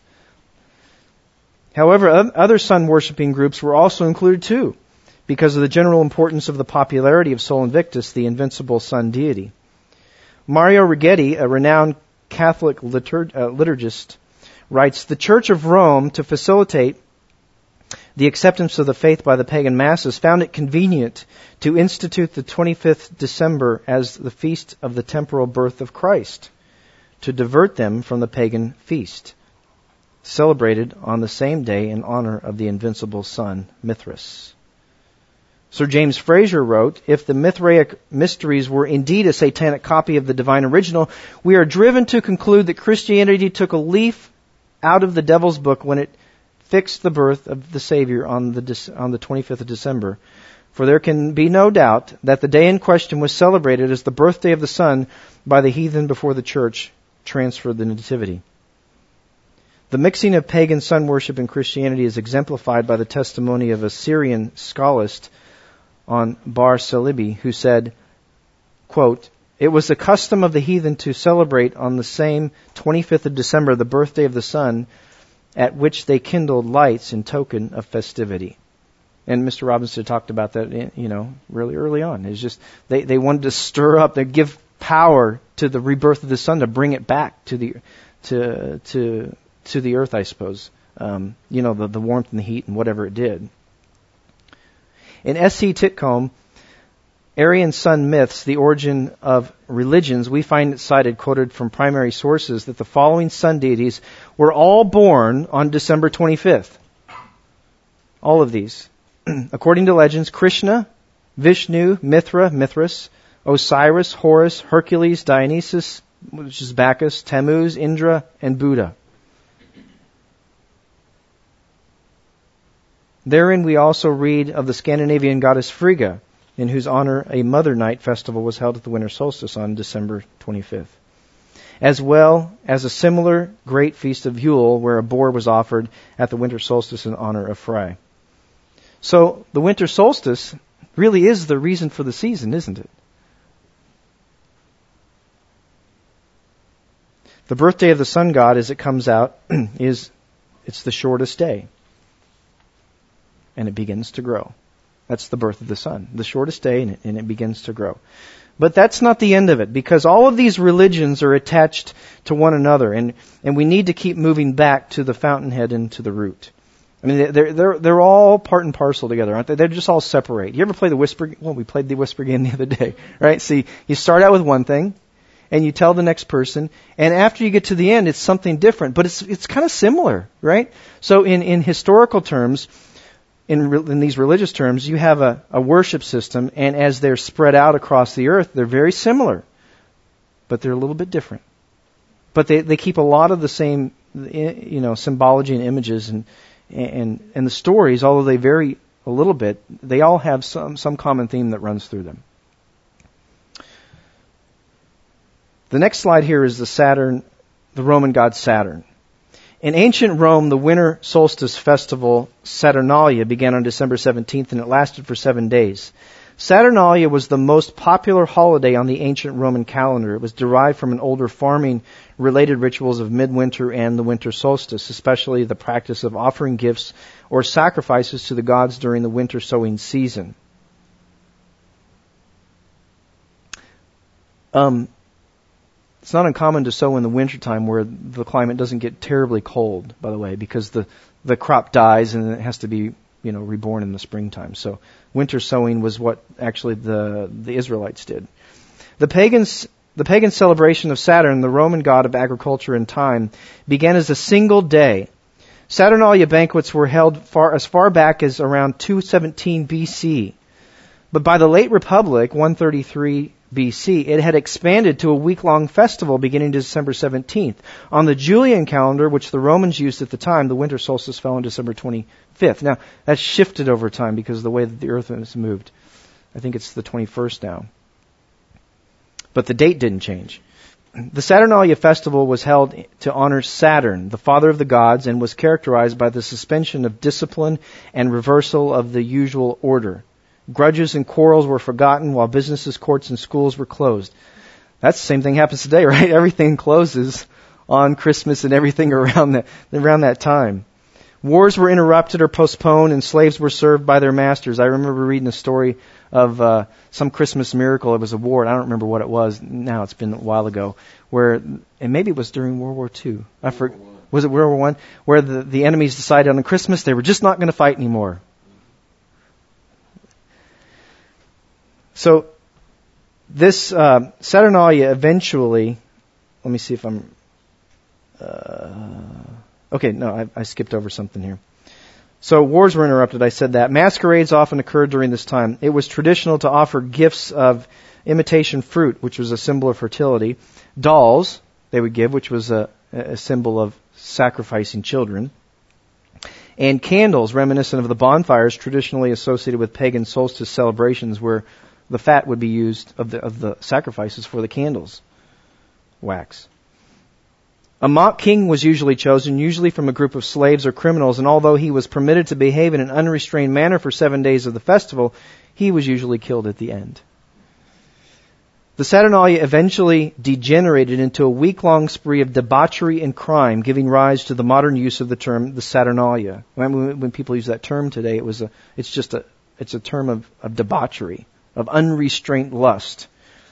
However, other sun-worshipping groups were also included too, because of the general importance of the popularity of Sol Invictus, the invincible sun deity. Mario Righetti, a renowned Catholic liturg- uh, liturgist, writes, "The Church of Rome, to facilitate the acceptance of the faith by the pagan masses, found it convenient to institute the twenty-fifth December as the feast of the temporal birth of Christ, to divert them from the pagan feast, celebrated on the same day in honor of the invincible sun, Mithras." Sir James Fraser wrote, "If the Mithraic mysteries were indeed a satanic copy of the divine original, we are driven to conclude that Christianity took a leaf out of the devil's book when it fixed the birth of the Savior on the on the twenty-fifth of December. For there can be no doubt that the day in question was celebrated as the birthday of the sun by the heathen before the church transferred the nativity." The mixing of pagan sun worship and Christianity is exemplified by the testimony of a Syrian scholist on Bar Salibi, who said, quote, "It was the custom of the heathen to celebrate on the same twenty-fifth of December the birthday of the sun, at which they kindled lights in token of festivity." And Mister Robinson talked about that, you know, really early on. It's just they, they wanted to stir up, they give power to the rebirth of the sun, to bring it back to the to to to the earth, I suppose. Um, you know, the, the warmth and the heat and whatever it did. In S C Titcomb, Aryan Sun Myths, the Origin of Religions, we find it cited, quoted from primary sources, that the following sun deities were all born on December twenty-fifth. All of these. According to legends, Krishna, Vishnu, Mithra, Mithras, Osiris, Horus, Hercules, Dionysus, which is Bacchus, Tammuz, Indra, and Buddha. Therein we also read of the Scandinavian goddess Frigga, in whose honor a Mother Night festival was held at the winter solstice on December twenty-fifth, as well as a similar great feast of Yule, where a boar was offered at the winter solstice in honor of Frey. So the winter solstice really is the reason for the season, isn't it? The birthday of the sun god, as it comes out, is it's the shortest day. And it begins to grow. That's the birth of the sun. The shortest day, and it, and it begins to grow. But that's not the end of it, because all of these religions are attached to one another, and, and we need to keep moving back to the fountainhead and to the root. I mean, they're they're they're all part and parcel together, aren't they? They're just all separate. You ever play the whisper? Well, we played the whisper game the other day, right? See, you start out with one thing, and you tell the next person, and after you get to the end, it's something different, but it's it's kind of similar, right? So in in historical terms, in in these religious terms, you have a, a worship system, and as they're spread out across the earth, they're very similar, but they're a little bit different. But they they keep a lot of the same, you know, symbology and images and. And and the stories, although they vary a little bit, they all have some, some common theme that runs through them. The next slide here is the Saturn, the Roman god Saturn. In ancient Rome, the winter solstice festival, Saturnalia, began on December seventeenth, and it lasted for seven days. Saturnalia was the most popular holiday on the ancient Roman calendar. It was derived from an older farming-related rituals of midwinter and the winter solstice, especially the practice of offering gifts or sacrifices to the gods during the winter sowing season. Um, it's not uncommon to sow in the wintertime where the climate doesn't get terribly cold, by the way, because the, the crop dies and it has to be, you know, reborn in the springtime. So winter sowing was what actually the the Israelites did. The pagans the pagan celebration of Saturn, the Roman god of agriculture and time, began as a single day. Saturnalia banquets were held far as far back as around two seventeen B C. But by the late Republic, one thirty-three B C, it had expanded to a week-long festival beginning December seventeenth. On the Julian calendar, which the Romans used at the time, the winter solstice fell on December twenty-fifth. Now, that's shifted over time because of the way that the earth has moved. I think it's the twenty-first now. But the date didn't change. The Saturnalia festival was held to honor Saturn, the father of the gods, and was characterized by the suspension of discipline and reversal of the usual order. Grudges and quarrels were forgotten while businesses, courts, and schools were closed. That's the same thing happens today, right? Everything closes on Christmas and everything around that, around that time. Wars were interrupted or postponed, and slaves were served by their masters. I remember reading a story of uh, some Christmas miracle. It was a war. I don't remember what it was. Now it's been a while ago. Where, and maybe it was during World War Two. I forget. Was it World War One? Where the, the enemies decided on Christmas they were just not going to fight anymore. So this uh, Saturnalia eventually, let me see if I'm, uh, okay, no, I, I skipped over something here. So wars were interrupted, I said that. Masquerades often occurred during this time. It was traditional to offer gifts of imitation fruit, which was a symbol of fertility. Dolls, they would give, which was a, a symbol of sacrificing children. And candles, reminiscent of the bonfires traditionally associated with pagan solstice celebrations, where the fat would be used of the of the sacrifices for the candles. Wax. A mock king was usually chosen, usually from a group of slaves or criminals, and although he was permitted to behave in an unrestrained manner for seven days of the festival, he was usually killed at the end. The Saturnalia eventually degenerated into a week-long spree of debauchery and crime, giving rise to the modern use of the term the Saturnalia. When, when people use that term today, it was a it's just a it's a term of, of debauchery, of unrestrained lust.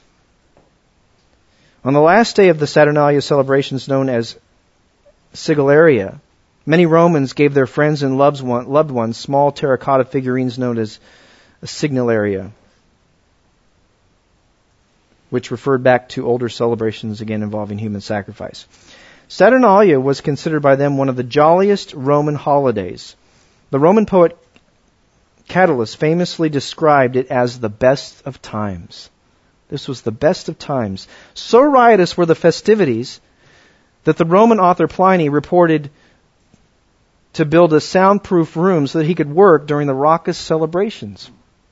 On the last day of the Saturnalia celebrations, known as Sigillaria, many Romans gave their friends and loved ones small terracotta figurines known as Signallaria, which referred back to older celebrations, again involving human sacrifice. Saturnalia was considered by them one of the jolliest Roman holidays. The Roman poet Catullus famously described it as the best of times. This was the best of times. So riotous were the festivities that the Roman author Pliny reported to build a soundproof room so that he could work during the raucous celebrations.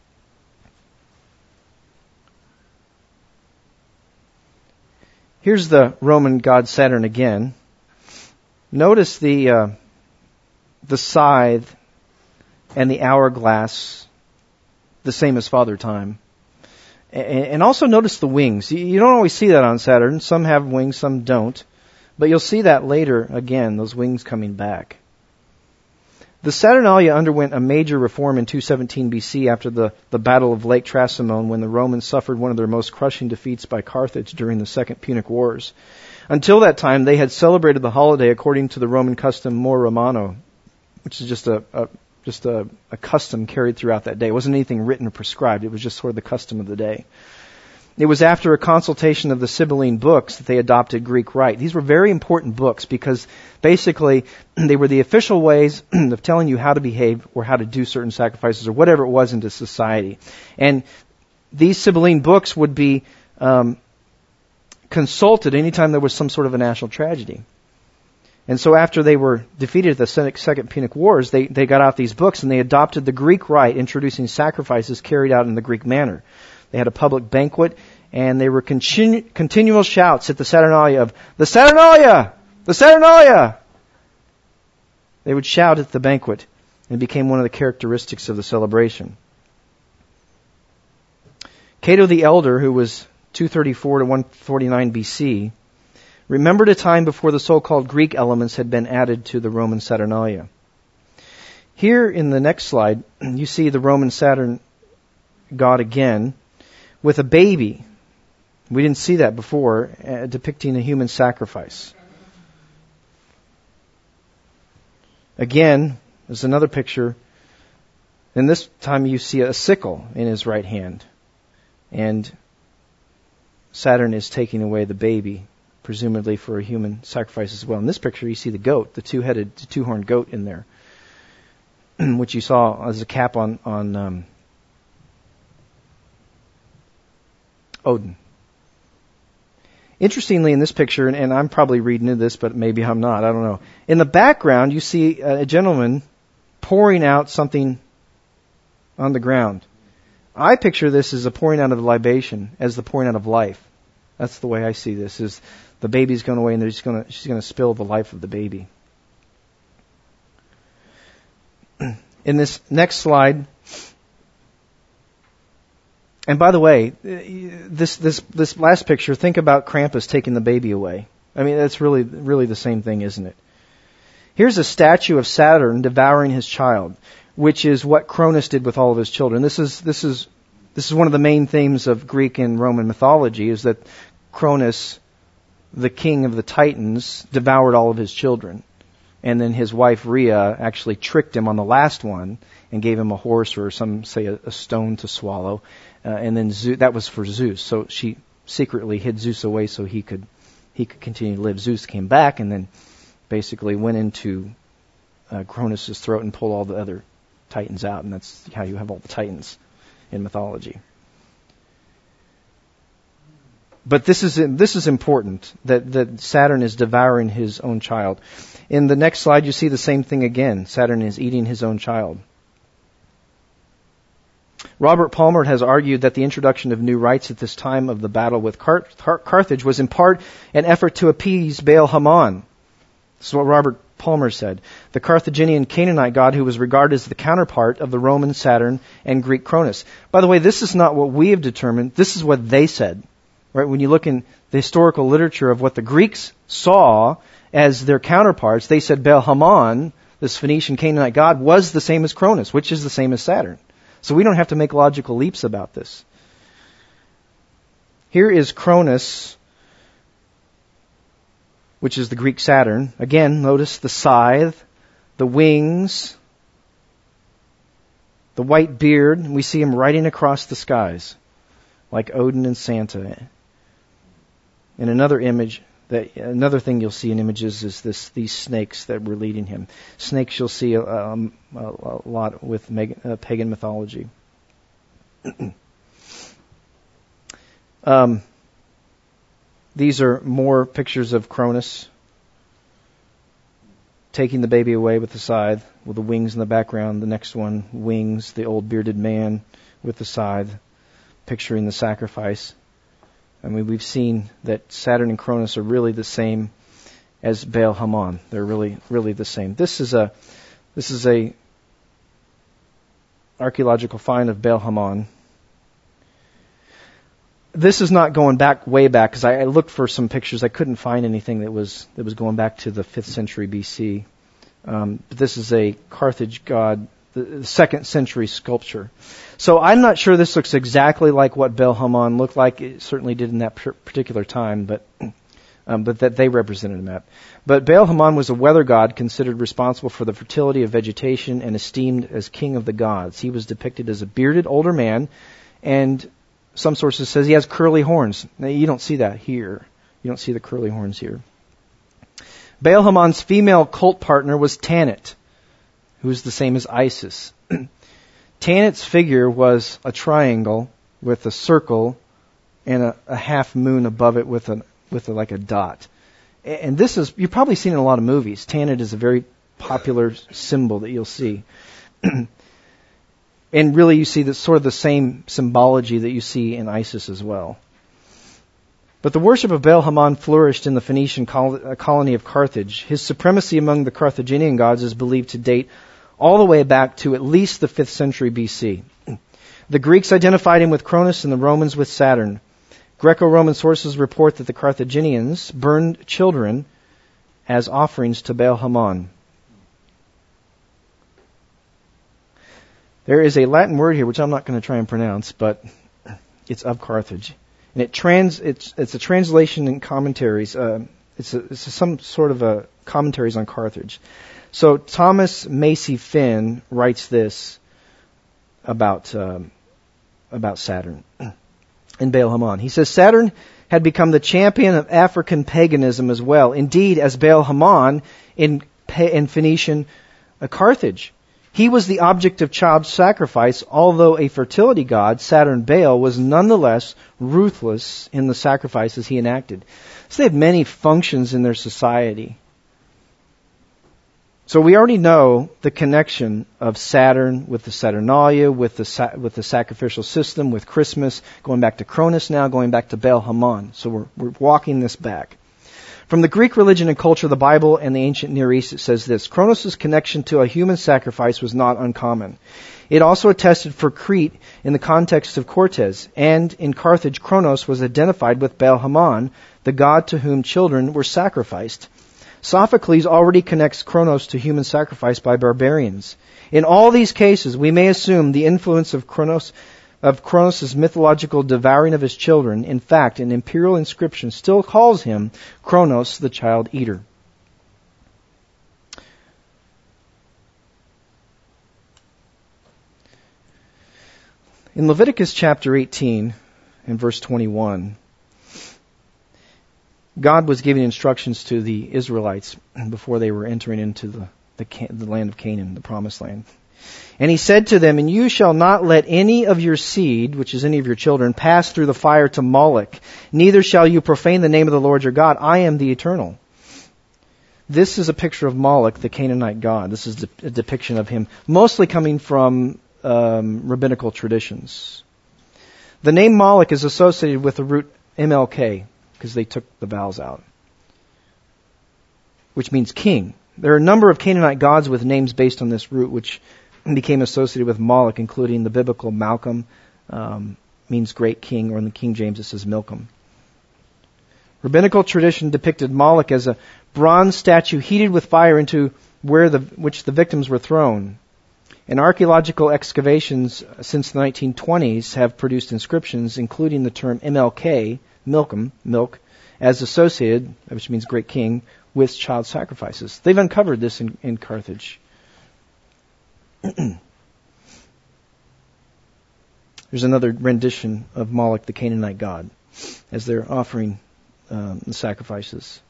Here's the Roman god Saturn again. Notice the uh, the scythe and the hourglass, the same as Father Time. And also notice the wings. You don't always see that on Saturn. Some have wings, some don't. But you'll see that later again, those wings coming back. The Saturnalia underwent a major reform in two seventeen B C after the, the Battle of Lake Trasimene, when the Romans suffered one of their most crushing defeats by Carthage during the Second Punic Wars. Until that time, they had celebrated the holiday according to the Roman custom Mor Romano, which is just a, a just a, a custom carried throughout that day. It wasn't anything written or prescribed. It was just sort of the custom of the day. It was after a consultation of the Sibylline books that they adopted Greek rite. These were very important books because basically they were the official ways of telling you how to behave or how to do certain sacrifices or whatever it was into society. And these Sibylline books would be um, consulted anytime there was some sort of a national tragedy. And so after they were defeated at the Second Punic Wars, they, they got out these books and they adopted the Greek rite, introducing sacrifices carried out in the Greek manner. They had a public banquet, and they were continu- continual shouts at the Saturnalia of, "The Saturnalia! The Saturnalia!" They would shout at the banquet, and it became one of the characteristics of the celebration. Cato the Elder, who was two thirty-four to one forty-nine B C, remembered a time before the so-called Greek elements had been added to the Roman Saturnalia. Here in the next slide, you see the Roman Saturn god again with a baby. We didn't see that before, uh, depicting a human sacrifice. Again, there's another picture, and this time you see a sickle in his right hand. And Saturn is taking away the baby, presumably for a human sacrifice as well. In this picture, you see the goat, the two-headed, the two-horned goat in there, which you saw as a cap on, on um, Odin. Interestingly, in this picture, and, and I'm probably reading into this, but maybe I'm not, I don't know. In the background, you see a gentleman pouring out something on the ground. I picture this as a pouring out of libation, as the pouring out of life. That's the way I see this, is the baby's going away and they're just going to, she's going to spill the life of the baby. In this next slide, and by the way, this this this last picture, think about Krampus taking the baby away. I mean, that's really really the same thing, isn't it? Here's a statue of Saturn devouring his child, which is what Cronus did with all of his children. This is this is this is one of the main themes of Greek and Roman mythology, is that Cronus, the king of the Titans, devoured all of his children. And then his wife Rhea actually tricked him on the last one and gave him a horse, or some say a, a stone to swallow. Uh, and then Zeus, that was for Zeus. So she secretly hid Zeus away so he could he could continue to live. Zeus came back and then basically went into uh, Cronus' throat and pulled all the other Titans out. And that's how you have all the Titans in mythology. But this is this is important, that, that Saturn is devouring his own child. In the next slide, you see the same thing again. Saturn is eating his own child. Robert Palmer has argued that the introduction of new rites at this time of the battle with Carthage was in part an effort to appease Baal Haman. This is what Robert Palmer said. The Carthaginian Canaanite god who was regarded as the counterpart of the Roman Saturn and Greek Cronus. By the way, this is not what we have determined. This is what they said. Right? When you look in the historical literature of what the Greeks saw as their counterparts, they said Baal Haman, this Phoenician Canaanite god, was the same as Cronus, which is the same as Saturn. So we don't have to make logical leaps about this. Here is Cronus, which is the Greek Saturn. Again, notice the scythe, the wings, the white beard. We see him riding across the skies like Odin and Santa. In another image, that another thing you'll see in images is this these snakes that were leading him. Snakes you'll see um, a, a lot with meg- uh, pagan mythology. um, these are more pictures of Cronus taking the baby away with the scythe, with the wings in the background. The next one, wings, the old bearded man with the scythe, picturing the sacrifice. I mean, we've seen that Saturn and Cronus are really the same as Baal Haman. They're really, really the same. This is a, this is a archaeological find of Baal Haman. This is not going back way back, because I, I looked for some pictures. I couldn't find anything that was that was going back to the fifth century B C. Um, but this is a Carthage god, the second century sculpture. So I'm not sure this looks exactly like what Baal Haman looked like. It certainly did in that particular time, but um, but that they represented that. But Baal-Hamon was a weather god considered responsible for the fertility of vegetation and esteemed as king of the gods. He was depicted as a bearded older man, and some sources says he has curly horns. Now, you don't see that here. You don't see the curly horns here. Baal-Hamon's female cult partner was Tanit, who is the same as Isis. Tanit's figure was a triangle with a circle and a, a half moon above it with a with a, like a dot. And this is, you've probably seen it in a lot of movies. Tanit is a very popular symbol that you'll see. And really you see the, sort of the same symbology that you see in Isis as well. But the worship of Baal-Hamon flourished in the Phoenician col- colony of Carthage. His supremacy among the Carthaginian gods is believed to date all the way back to at least the fifth century B C. The Greeks identified him with Cronus and the Romans with Saturn. Greco-Roman sources report that the Carthaginians burned children as offerings to Baal-Hamon. There is a Latin word here, which I'm not going to try and pronounce, but it's of Carthage. And it trans, it's, it's a translation in commentaries. Uh, it's, a, it's a, some sort of a commentaries on Carthage. So Thomas Macy Finn writes this about um, about Saturn and Baal-Hamon. He says Saturn had become the champion of African paganism as well. Indeed, as Baal-Hamon in in Phoenician uh, Carthage. He was the object of child sacrifice, although a fertility god, Saturn Baal, was nonetheless ruthless in the sacrifices he enacted. So they had many functions in their society. So we already know the connection of Saturn with the Saturnalia, with the with the sacrificial system, with Christmas, going back to Cronus now, going back to Baal-Hamon. So we're, we're walking this back. From the Greek religion and culture, the Bible, and the ancient Near East, it says this: Cronus' connection to a human sacrifice was not uncommon. It also attested for Crete in the context of Cortes, and in Carthage, Cronos was identified with Baal-Hamon, the god to whom children were sacrificed. Sophocles already connects Cronos to human sacrifice by barbarians. In all these cases, we may assume the influence of Cronos, of Cronos' mythological devouring of his children. In fact, an imperial inscription still calls him Cronos, the child eater. In Leviticus chapter eighteen and verse twenty-one, God was giving instructions to the Israelites before they were entering into the, the, the land of Canaan, the promised land. And he said to them, "And you shall not let any of your seed, which is any of your children, pass through the fire to Moloch. Neither shall you profane the name of the Lord your God. I am the Eternal." This is a picture of Moloch, the Canaanite god. This is a depiction of him, mostly coming from um, rabbinical traditions. The name Moloch is associated with the root M L K, because they took the vowels out, which means king. There are a number of Canaanite gods with names based on this root, which became associated with Moloch, including the biblical Malcolm, um, means great king, or in the King James it says Milcom. Rabbinical tradition depicted Moloch as a bronze statue heated with fire into where the which the victims were thrown. And archaeological excavations since the nineteen twenties have produced inscriptions including the term M L K, Milcom, milk, as associated, which means great king, with child sacrifices. They've uncovered this in, in Carthage. There's another rendition of Moloch, the Canaanite god, as they're offering um, the sacrifices.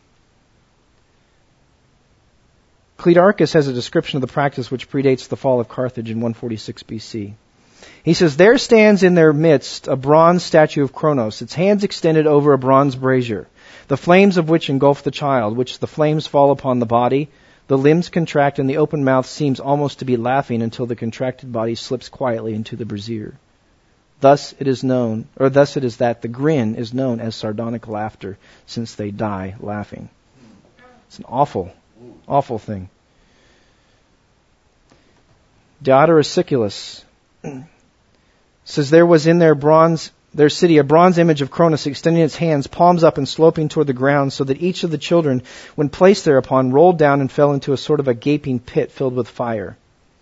Clearchus has a description of the practice which predates the fall of Carthage in one forty-six B C. He says, "There stands in their midst a bronze statue of Cronos, its hands extended over a bronze brazier, the flames of which engulf the child, which the flames fall upon the body. The limbs contract, and the open mouth seems almost to be laughing until the contracted body slips quietly into the brazier. Thus it is known, or thus it is that the grin is known as sardonic laughter, since they die laughing." It's an awful, awful thing. Diodorus Siculus says, "There was in their bronze, their city a bronze image of Cronus extending its hands, palms up and sloping toward the ground, so that each of the children, when placed thereupon, rolled down and fell into a sort of a gaping pit filled with fire."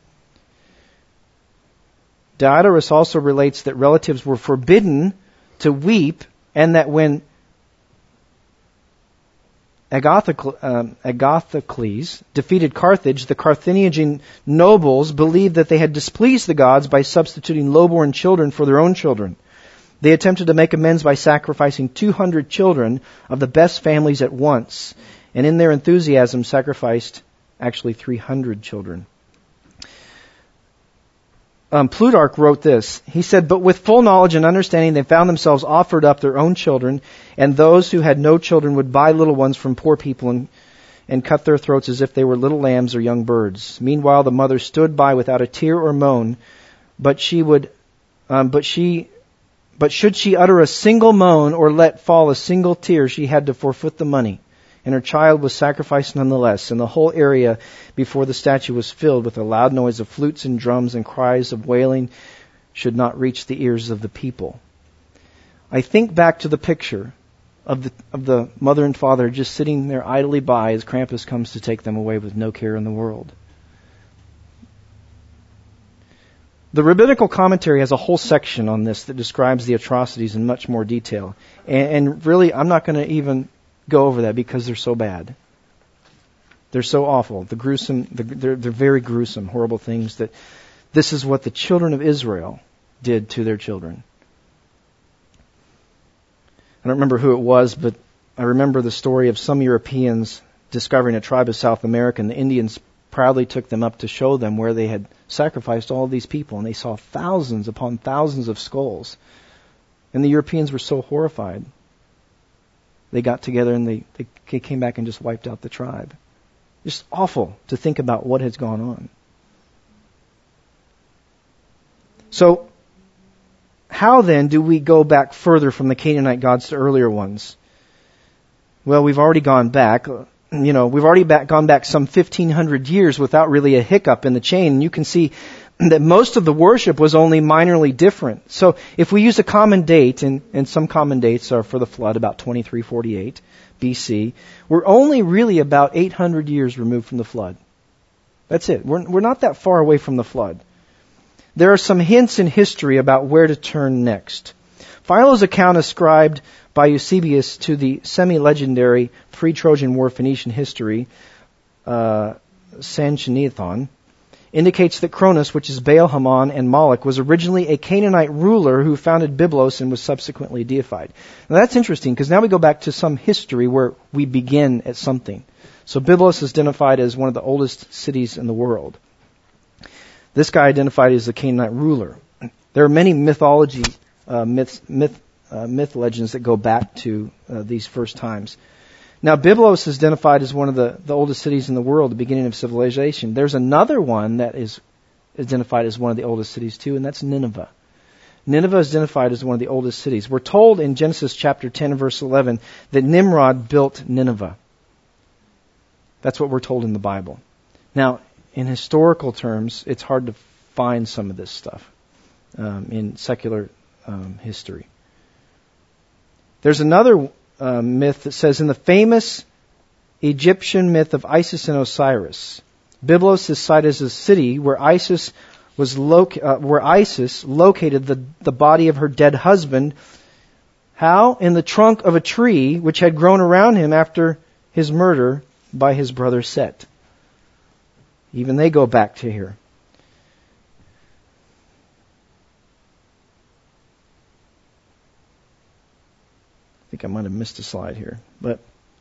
Diodorus also relates that relatives were forbidden to weep, and that when Agathoc- um, Agathocles defeated Carthage, the Carthaginian nobles believed that they had displeased the gods by substituting lowborn children for their own children. They attempted to make amends by sacrificing two hundred children of the best families at once, and in their enthusiasm sacrificed actually three hundred children. Um, Plutarch wrote this. He said, "But with full knowledge and understanding, they found themselves offered up their own children, and those who had no children would buy little ones from poor people and, and cut their throats as if they were little lambs or young birds. Meanwhile, the mother stood by without a tear or moan, but she would, um, but she, but should she utter a single moan or let fall a single tear, she had to forfeit the money. And her child was sacrificed nonetheless, and the whole area before the statue was filled with a loud noise of flutes and drums and cries of wailing should not reach the ears of the people." I think back to the picture of the of the mother and father just sitting there idly by as Krampus comes to take them away with no care in the world. The rabbinical commentary has a whole section on this that describes the atrocities in much more detail. And, and really, I'm not going to even go over that because they're so bad. They're so awful. The gruesome, the, they're, they're very gruesome, horrible things that this is what the children of Israel did to their children. I don't remember who it was, but I remember the story of some Europeans discovering a tribe of South America, and the Indians proudly took them up to show them where they had sacrificed all these people, and they saw thousands upon thousands of skulls. And the Europeans were so horrified. They got together and they, they came back and just wiped out the tribe. Just awful to think about what has gone on. So, how then do we go back further from the Canaanite gods to earlier ones? Well, we've already gone back. You know, we've already back, gone back some fifteen hundred years without really a hiccup in the chain. And you can see that most of the worship was only minorly different. So if we use a common date, and, and some common dates are for the flood, about twenty-three forty-eight B C, we're only really about eight hundred years removed from the flood. That's it. We're, we're not that far away from the flood. There are some hints in history about where to turn next. Philo's account ascribed by Eusebius to the semi-legendary pre-Trojan War Phoenician history, uh, Sanchuniathon, indicates that Cronus, which is Baal, Haman, and Moloch, was originally a Canaanite ruler who founded Byblos and was subsequently deified. Now that's interesting because now we go back to some history where we begin at something. So Byblos is identified as one of the oldest cities in the world. This guy identified as the Canaanite ruler. There are many mythology, uh, myths, myth, uh, myth legends that go back to uh, these first times. Now, Byblos is identified as one of the, the oldest cities in the world, the beginning of civilization. There's another one that is identified as one of the oldest cities too, and that's Nineveh. Nineveh is identified as one of the oldest cities. We're told in Genesis chapter ten, verse eleven, that Nimrod built Nineveh. That's what we're told in the Bible. Now, in historical terms, it's hard to find some of this stuff um, in secular um, history. There's another Uh, myth that says in the famous Egyptian myth of Isis and Osiris, Byblos is cited as a city where Isis was loc- uh, where Isis located the, the body of her dead husband. How? In the trunk of a tree which had grown around him after his murder by his brother Set. Even they go back to here. I think I might have missed a slide here. But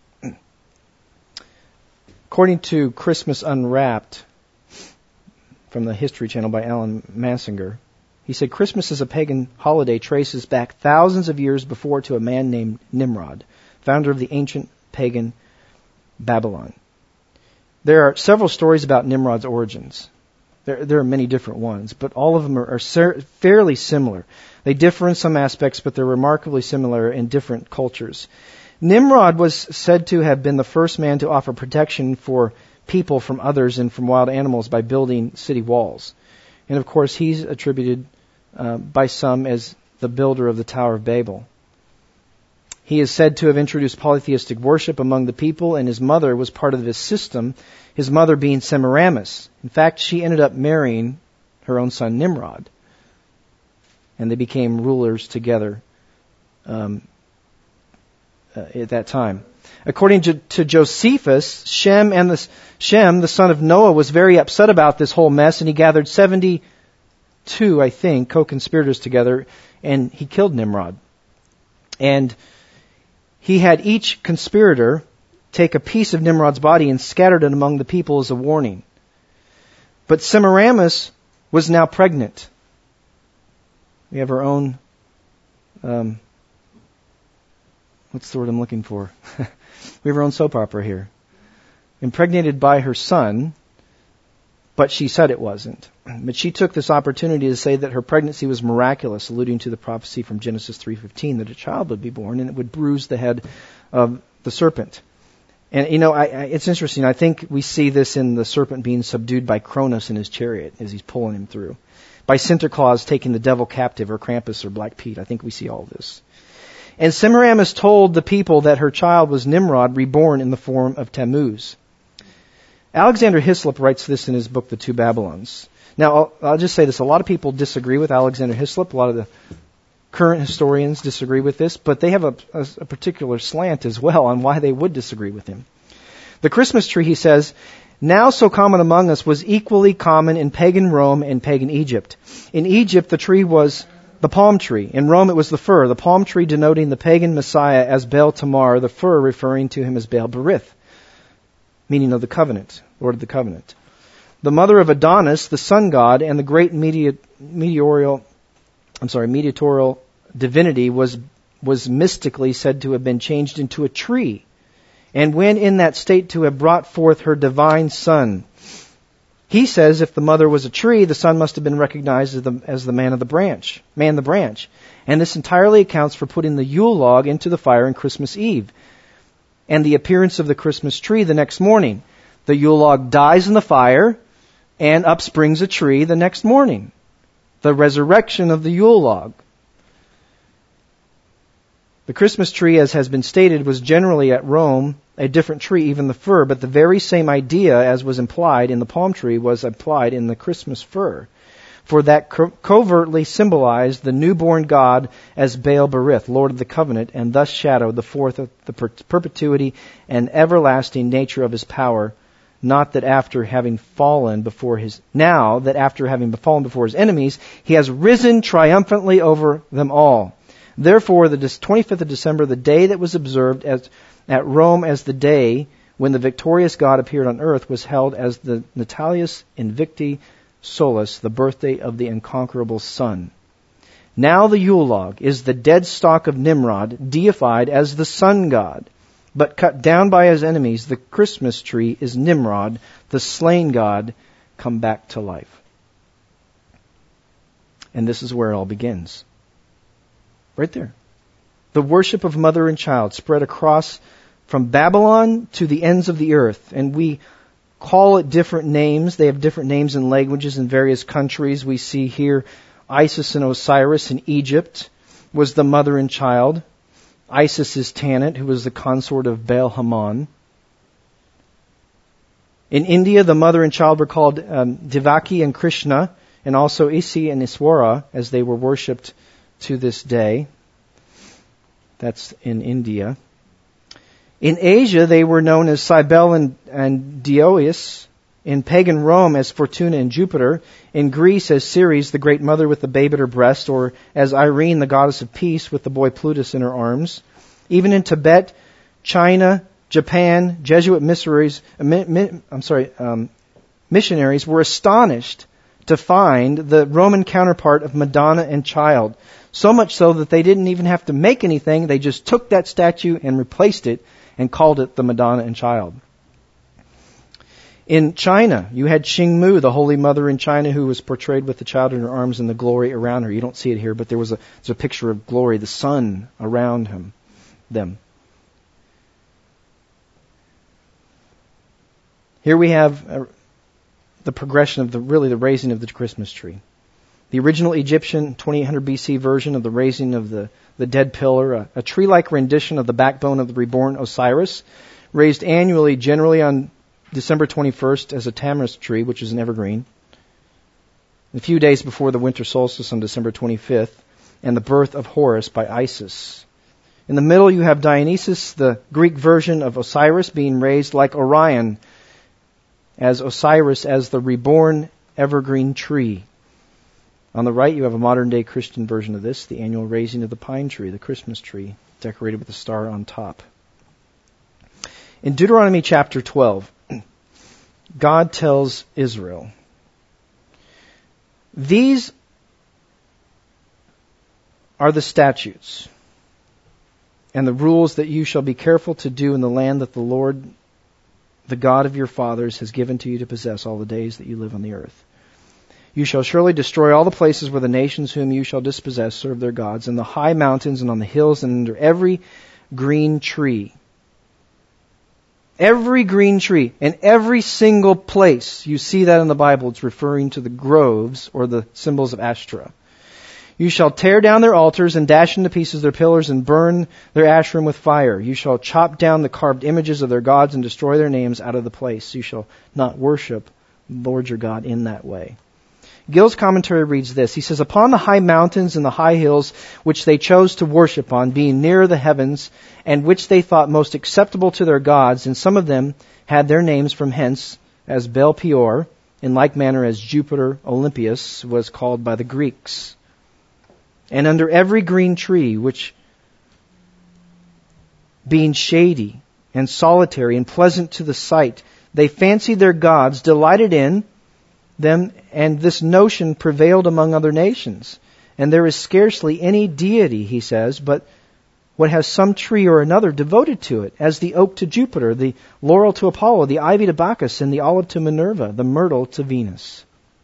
according to Christmas Unwrapped from the History Channel by Alan Massinger, he said Christmas as a pagan holiday traces back thousands of years before to a man named Nimrod, founder of the ancient pagan Babylon. There are several stories about Nimrod's origins. There, there are many different ones, but all of them are, are ser- fairly similar. They differ in some aspects, but they're remarkably similar in different cultures. Nimrod was said to have been the first man to offer protection for people from others and from wild animals by building city walls. And of course, he's attributed uh, by some as the builder of the Tower of Babel. He is said to have introduced polytheistic worship among the people, and his mother was part of this system, his mother being Semiramis. In fact, she ended up marrying her own son Nimrod, and they became rulers together um, uh, at that time. According to, to Josephus, Shem and the Shem, the son of Noah, was very upset about this whole mess, and he gathered seventy-two, I think, co-conspirators together, and he killed Nimrod. And he had each conspirator take a piece of Nimrod's body and scattered it among the people as a warning. But Semiramis was now pregnant. We have her own, um, what's the word I'm looking for? We have our own soap opera here. Impregnated by her son, but she said it wasn't. But she took this opportunity to say that her pregnancy was miraculous, alluding to the prophecy from Genesis three fifteen that a child would be born and it would bruise the head of the serpent. And, you know, I, I, it's interesting. I think we see this in the serpent being subdued by Cronus in his chariot as he's pulling him through. By Sinterklaas taking the devil captive, or Krampus, or Black Pete. I think we see all this. And Semiramis told the people that her child was Nimrod, reborn in the form of Tammuz. Alexander Hislop writes this in his book, The Two Babylons. Now, I'll, I'll just say this. A lot of people disagree with Alexander Hislop. A lot of the current historians disagree with this, but they have a, a, a particular slant as well on why they would disagree with him. The Christmas tree, he says, now so common among us, was equally common in pagan Rome and pagan Egypt. In Egypt, the tree was the palm tree. In Rome, it was the fir, the palm tree denoting the pagan Messiah as Baal Tamar, the fir referring to him as Baal Berith, meaning of the covenant, Lord of the covenant. The mother of Adonis, the sun god, and the great meteor, meteorial, I'm sorry, mediatorial divinity was was mystically said to have been changed into a tree, and when in that state to have brought forth her divine son. He says if the mother was a tree, the son must have been recognized as the, as the man of the branch, man the branch. And this entirely accounts for putting the Yule log into the fire on Christmas Eve and the appearance of the Christmas tree the next morning. The Yule log dies in the fire and up springs a tree the next morning. The resurrection of the Yule log. The Christmas tree, as has been stated, was generally at Rome a different tree, even the fir, but the very same idea as was implied in the palm tree was applied in the Christmas fir, for that co- covertly symbolized the newborn God as Baal Berith, Lord of the covenant, and thus shadowed the forth of the per- perpetuity and everlasting nature of his power. Not that after having fallen before his, now that after having fallen before his enemies, he has risen triumphantly over them all. Therefore, the twenty-fifth of December, the day that was observed as, at Rome as the day when the victorious God appeared on earth, was held as the Natalius Invicti Solis, the birthday of the unconquerable sun. Now the Yule log is the dead stock of Nimrod, deified as the sun god. But cut down by his enemies, the Christmas tree is Nimrod, the slain god, come back to life. And this is where it all begins. Right there. The worship of mother and child spread across from Babylon to the ends of the earth. And we call it different names. They have different names and languages in various countries. We see here Isis and Osiris in Egypt was the mother and child. Isis is Tanit, who was the consort of Baal Haman. In India, the mother and child were called um, Devaki and Krishna, and also Isi and Iswara, as they were worshipped to this day. That's in India. In Asia, they were known as Cybele and, and Diois. In pagan Rome, as Fortuna and Jupiter. In Greece, as Ceres, the great mother with the babe at her breast, or as Irene, the goddess of peace, with the boy Plutus in her arms. Even in Tibet, China, Japan, Jesuit missionaries, I'm sorry, um, missionaries were astonished to find the Roman counterpart of Madonna and Child. So much so that they didn't even have to make anything. They just took that statue and replaced it and called it the Madonna and Child. In China, you had Xingmu, the Holy Mother in China, who was portrayed with the child in her arms and the glory around her. You don't see it here, but there was a, there's a picture of glory, the sun around him, them. Here we have uh, the progression of the really the raising of the Christmas tree. The original Egyptian twenty-eight hundred B C version of the raising of the, the dead pillar, a, a tree-like rendition of the backbone of the reborn Osiris, raised annually, generally on December twenty-first as a tamarisk tree, which is an evergreen. A few days before the winter solstice on December twenty-fifth, and the birth of Horus by Isis. In the middle you have Dionysus, the Greek version of Osiris, being raised like Orion, as Osiris as the reborn evergreen tree. On the right you have a modern-day Christian version of this, the annual raising of the pine tree, the Christmas tree, decorated with a star on top. In Deuteronomy chapter twelve, God tells Israel, these are the statutes and the rules that you shall be careful to do in the land that the Lord, the God of your fathers, has given to you to possess all the days that you live on the earth. You shall surely destroy all the places where the nations whom you shall dispossess serve their gods, in the high mountains and on the hills and under every green tree. Every green tree, and every single place you see that in the Bible, it's referring to the groves or the symbols of Ashtoreth. You shall tear down their altars and dash into pieces their pillars and burn their Asherim with fire. You shall chop down the carved images of their gods and destroy their names out of the place. You shall not worship the Lord your God in that way. Gill's commentary reads this. He says, upon the high mountains and the high hills which they chose to worship on, being nearer the heavens, and which they thought most acceptable to their gods, and some of them had their names from hence, as Baal Peor, in like manner as Jupiter Olympius was called by the Greeks. And under every green tree, which being shady and solitary and pleasant to the sight, they fancied their gods, delighted in them, and this notion prevailed among other nations. And there is scarcely any deity, he says, but what has some tree or another devoted to it, as the oak to Jupiter, the laurel to Apollo, the ivy to Bacchus, and the olive to Minerva, the myrtle to Venus.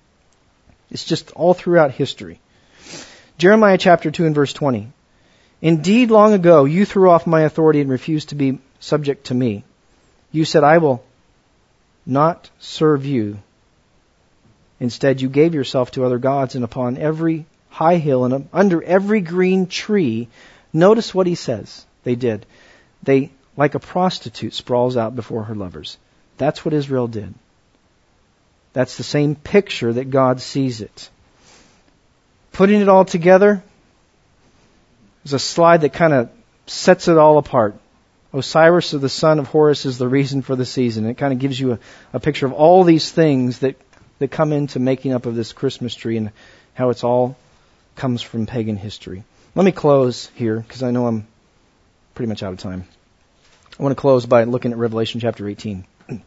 It's just all throughout history. Jeremiah chapter two and verse twenty. Indeed, long ago you threw off my authority and refused to be subject to me. You said, I will not serve you. Instead, you gave yourself to other gods, and upon every high hill and under every green tree, notice what he says they did. They, like a prostitute, sprawls out before her lovers. That's what Israel did. That's the same picture that God sees it. Putting it all together, there's a slide that kind of sets it all apart. Osiris, or the son of Horus, is the reason for the season. It kind of gives you a, a picture of all these things that, that come into making up of this Christmas tree and how it's all comes from pagan history. Let me close here because I know I'm pretty much out of time. I want to close by looking at Revelation chapter eighteen.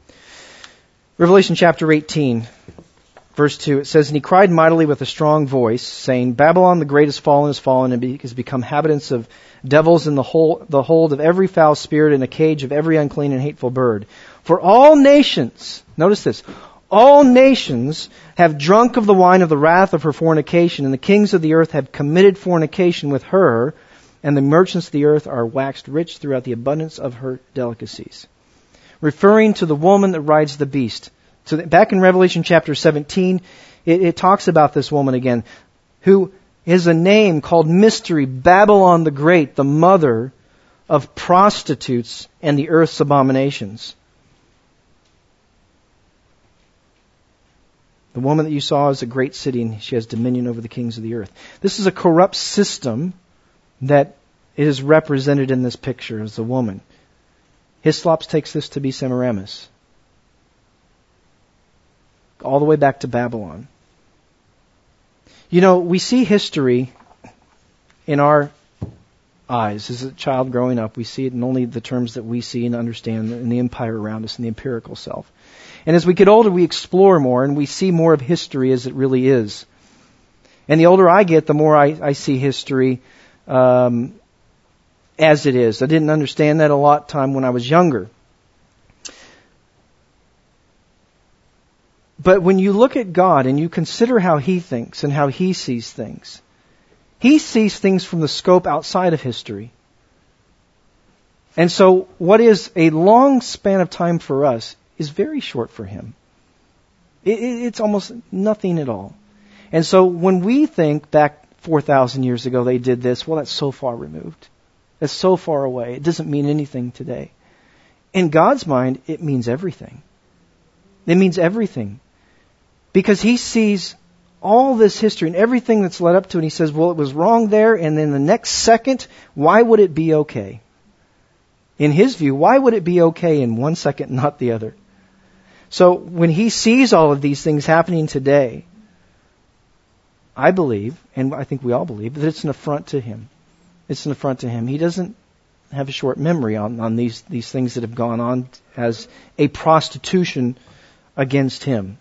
Revelation chapter eighteen. Verse two, it says, and he cried mightily with a strong voice, saying, Babylon the great is fallen, is fallen, and has become inhabitants of devils in the, whole, the hold of every foul spirit, and a cage of every unclean and hateful bird. For all nations, notice this, all nations have drunk of the wine of the wrath of her fornication, and the kings of the earth have committed fornication with her, and the merchants of the earth are waxed rich throughout the abundance of her delicacies. Referring to the woman that rides the beast. So back in Revelation chapter seventeen, it, it talks about this woman again, who is a name called Mystery, Babylon the Great, the mother of prostitutes and the earth's abominations. The woman that you saw is a great city, and she has dominion over the kings of the earth. This is a corrupt system that is represented in this picture as a woman. Hislops takes this to be Semiramis. All the way back to Babylon. You know, we see history in our eyes. As a child growing up, we see it in only the terms that we see and understand in the empire around us and the empirical self. And as we get older, we explore more and we see more of history as it really is. And the older I get, the more I, I see history um, as it is. I didn't understand that a lot of time when I was younger. But when you look at God and you consider how He thinks and how He sees things, He sees things from the scope outside of history. And so what is a long span of time for us is very short for Him. It, it, it's almost nothing at all. And so when we think back four thousand years ago they did this, well, that's so far removed. That's so far away. It doesn't mean anything today. In God's mind, it means everything. It means everything. Because He sees all this history and everything that's led up to it. He says, well, it was wrong there, and then the next second, why would it be okay? In his view, why would it be okay in one second, not the other? So when he sees all of these things happening today, I believe, and I think we all believe, that it's an affront to him. It's an affront to him. He doesn't have a short memory on, on these, these things that have gone on as a prostitution against him.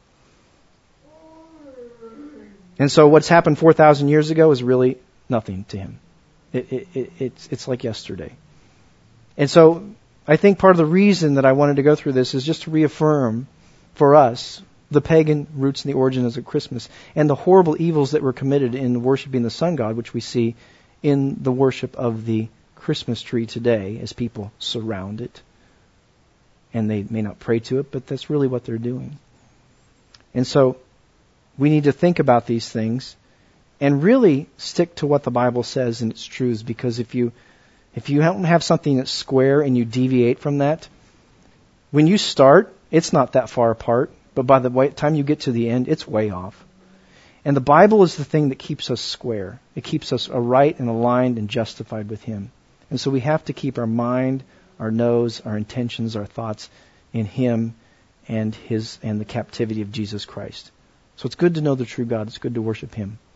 And so what's happened four thousand years ago is really nothing to him. It, it, it, it's, it's like yesterday. And so I think part of the reason that I wanted to go through this is just to reaffirm for us the pagan roots and the origins of Christmas and the horrible evils that were committed in worshiping the sun god, which we see in the worship of the Christmas tree today as people surround it. And they may not pray to it, but that's really what they're doing. And so we need to think about these things and really stick to what the Bible says and its truths, because if you if you don't have something that's square and you deviate from that, when you start, it's not that far apart, but by the time you get to the end, it's way off. And the Bible is the thing that keeps us square. It keeps us aright and aligned and justified with Him. And so we have to keep our mind, our nose, our intentions, our thoughts in Him and His and the captivity of Jesus Christ. So it's good to know the true God. It's good to worship Him.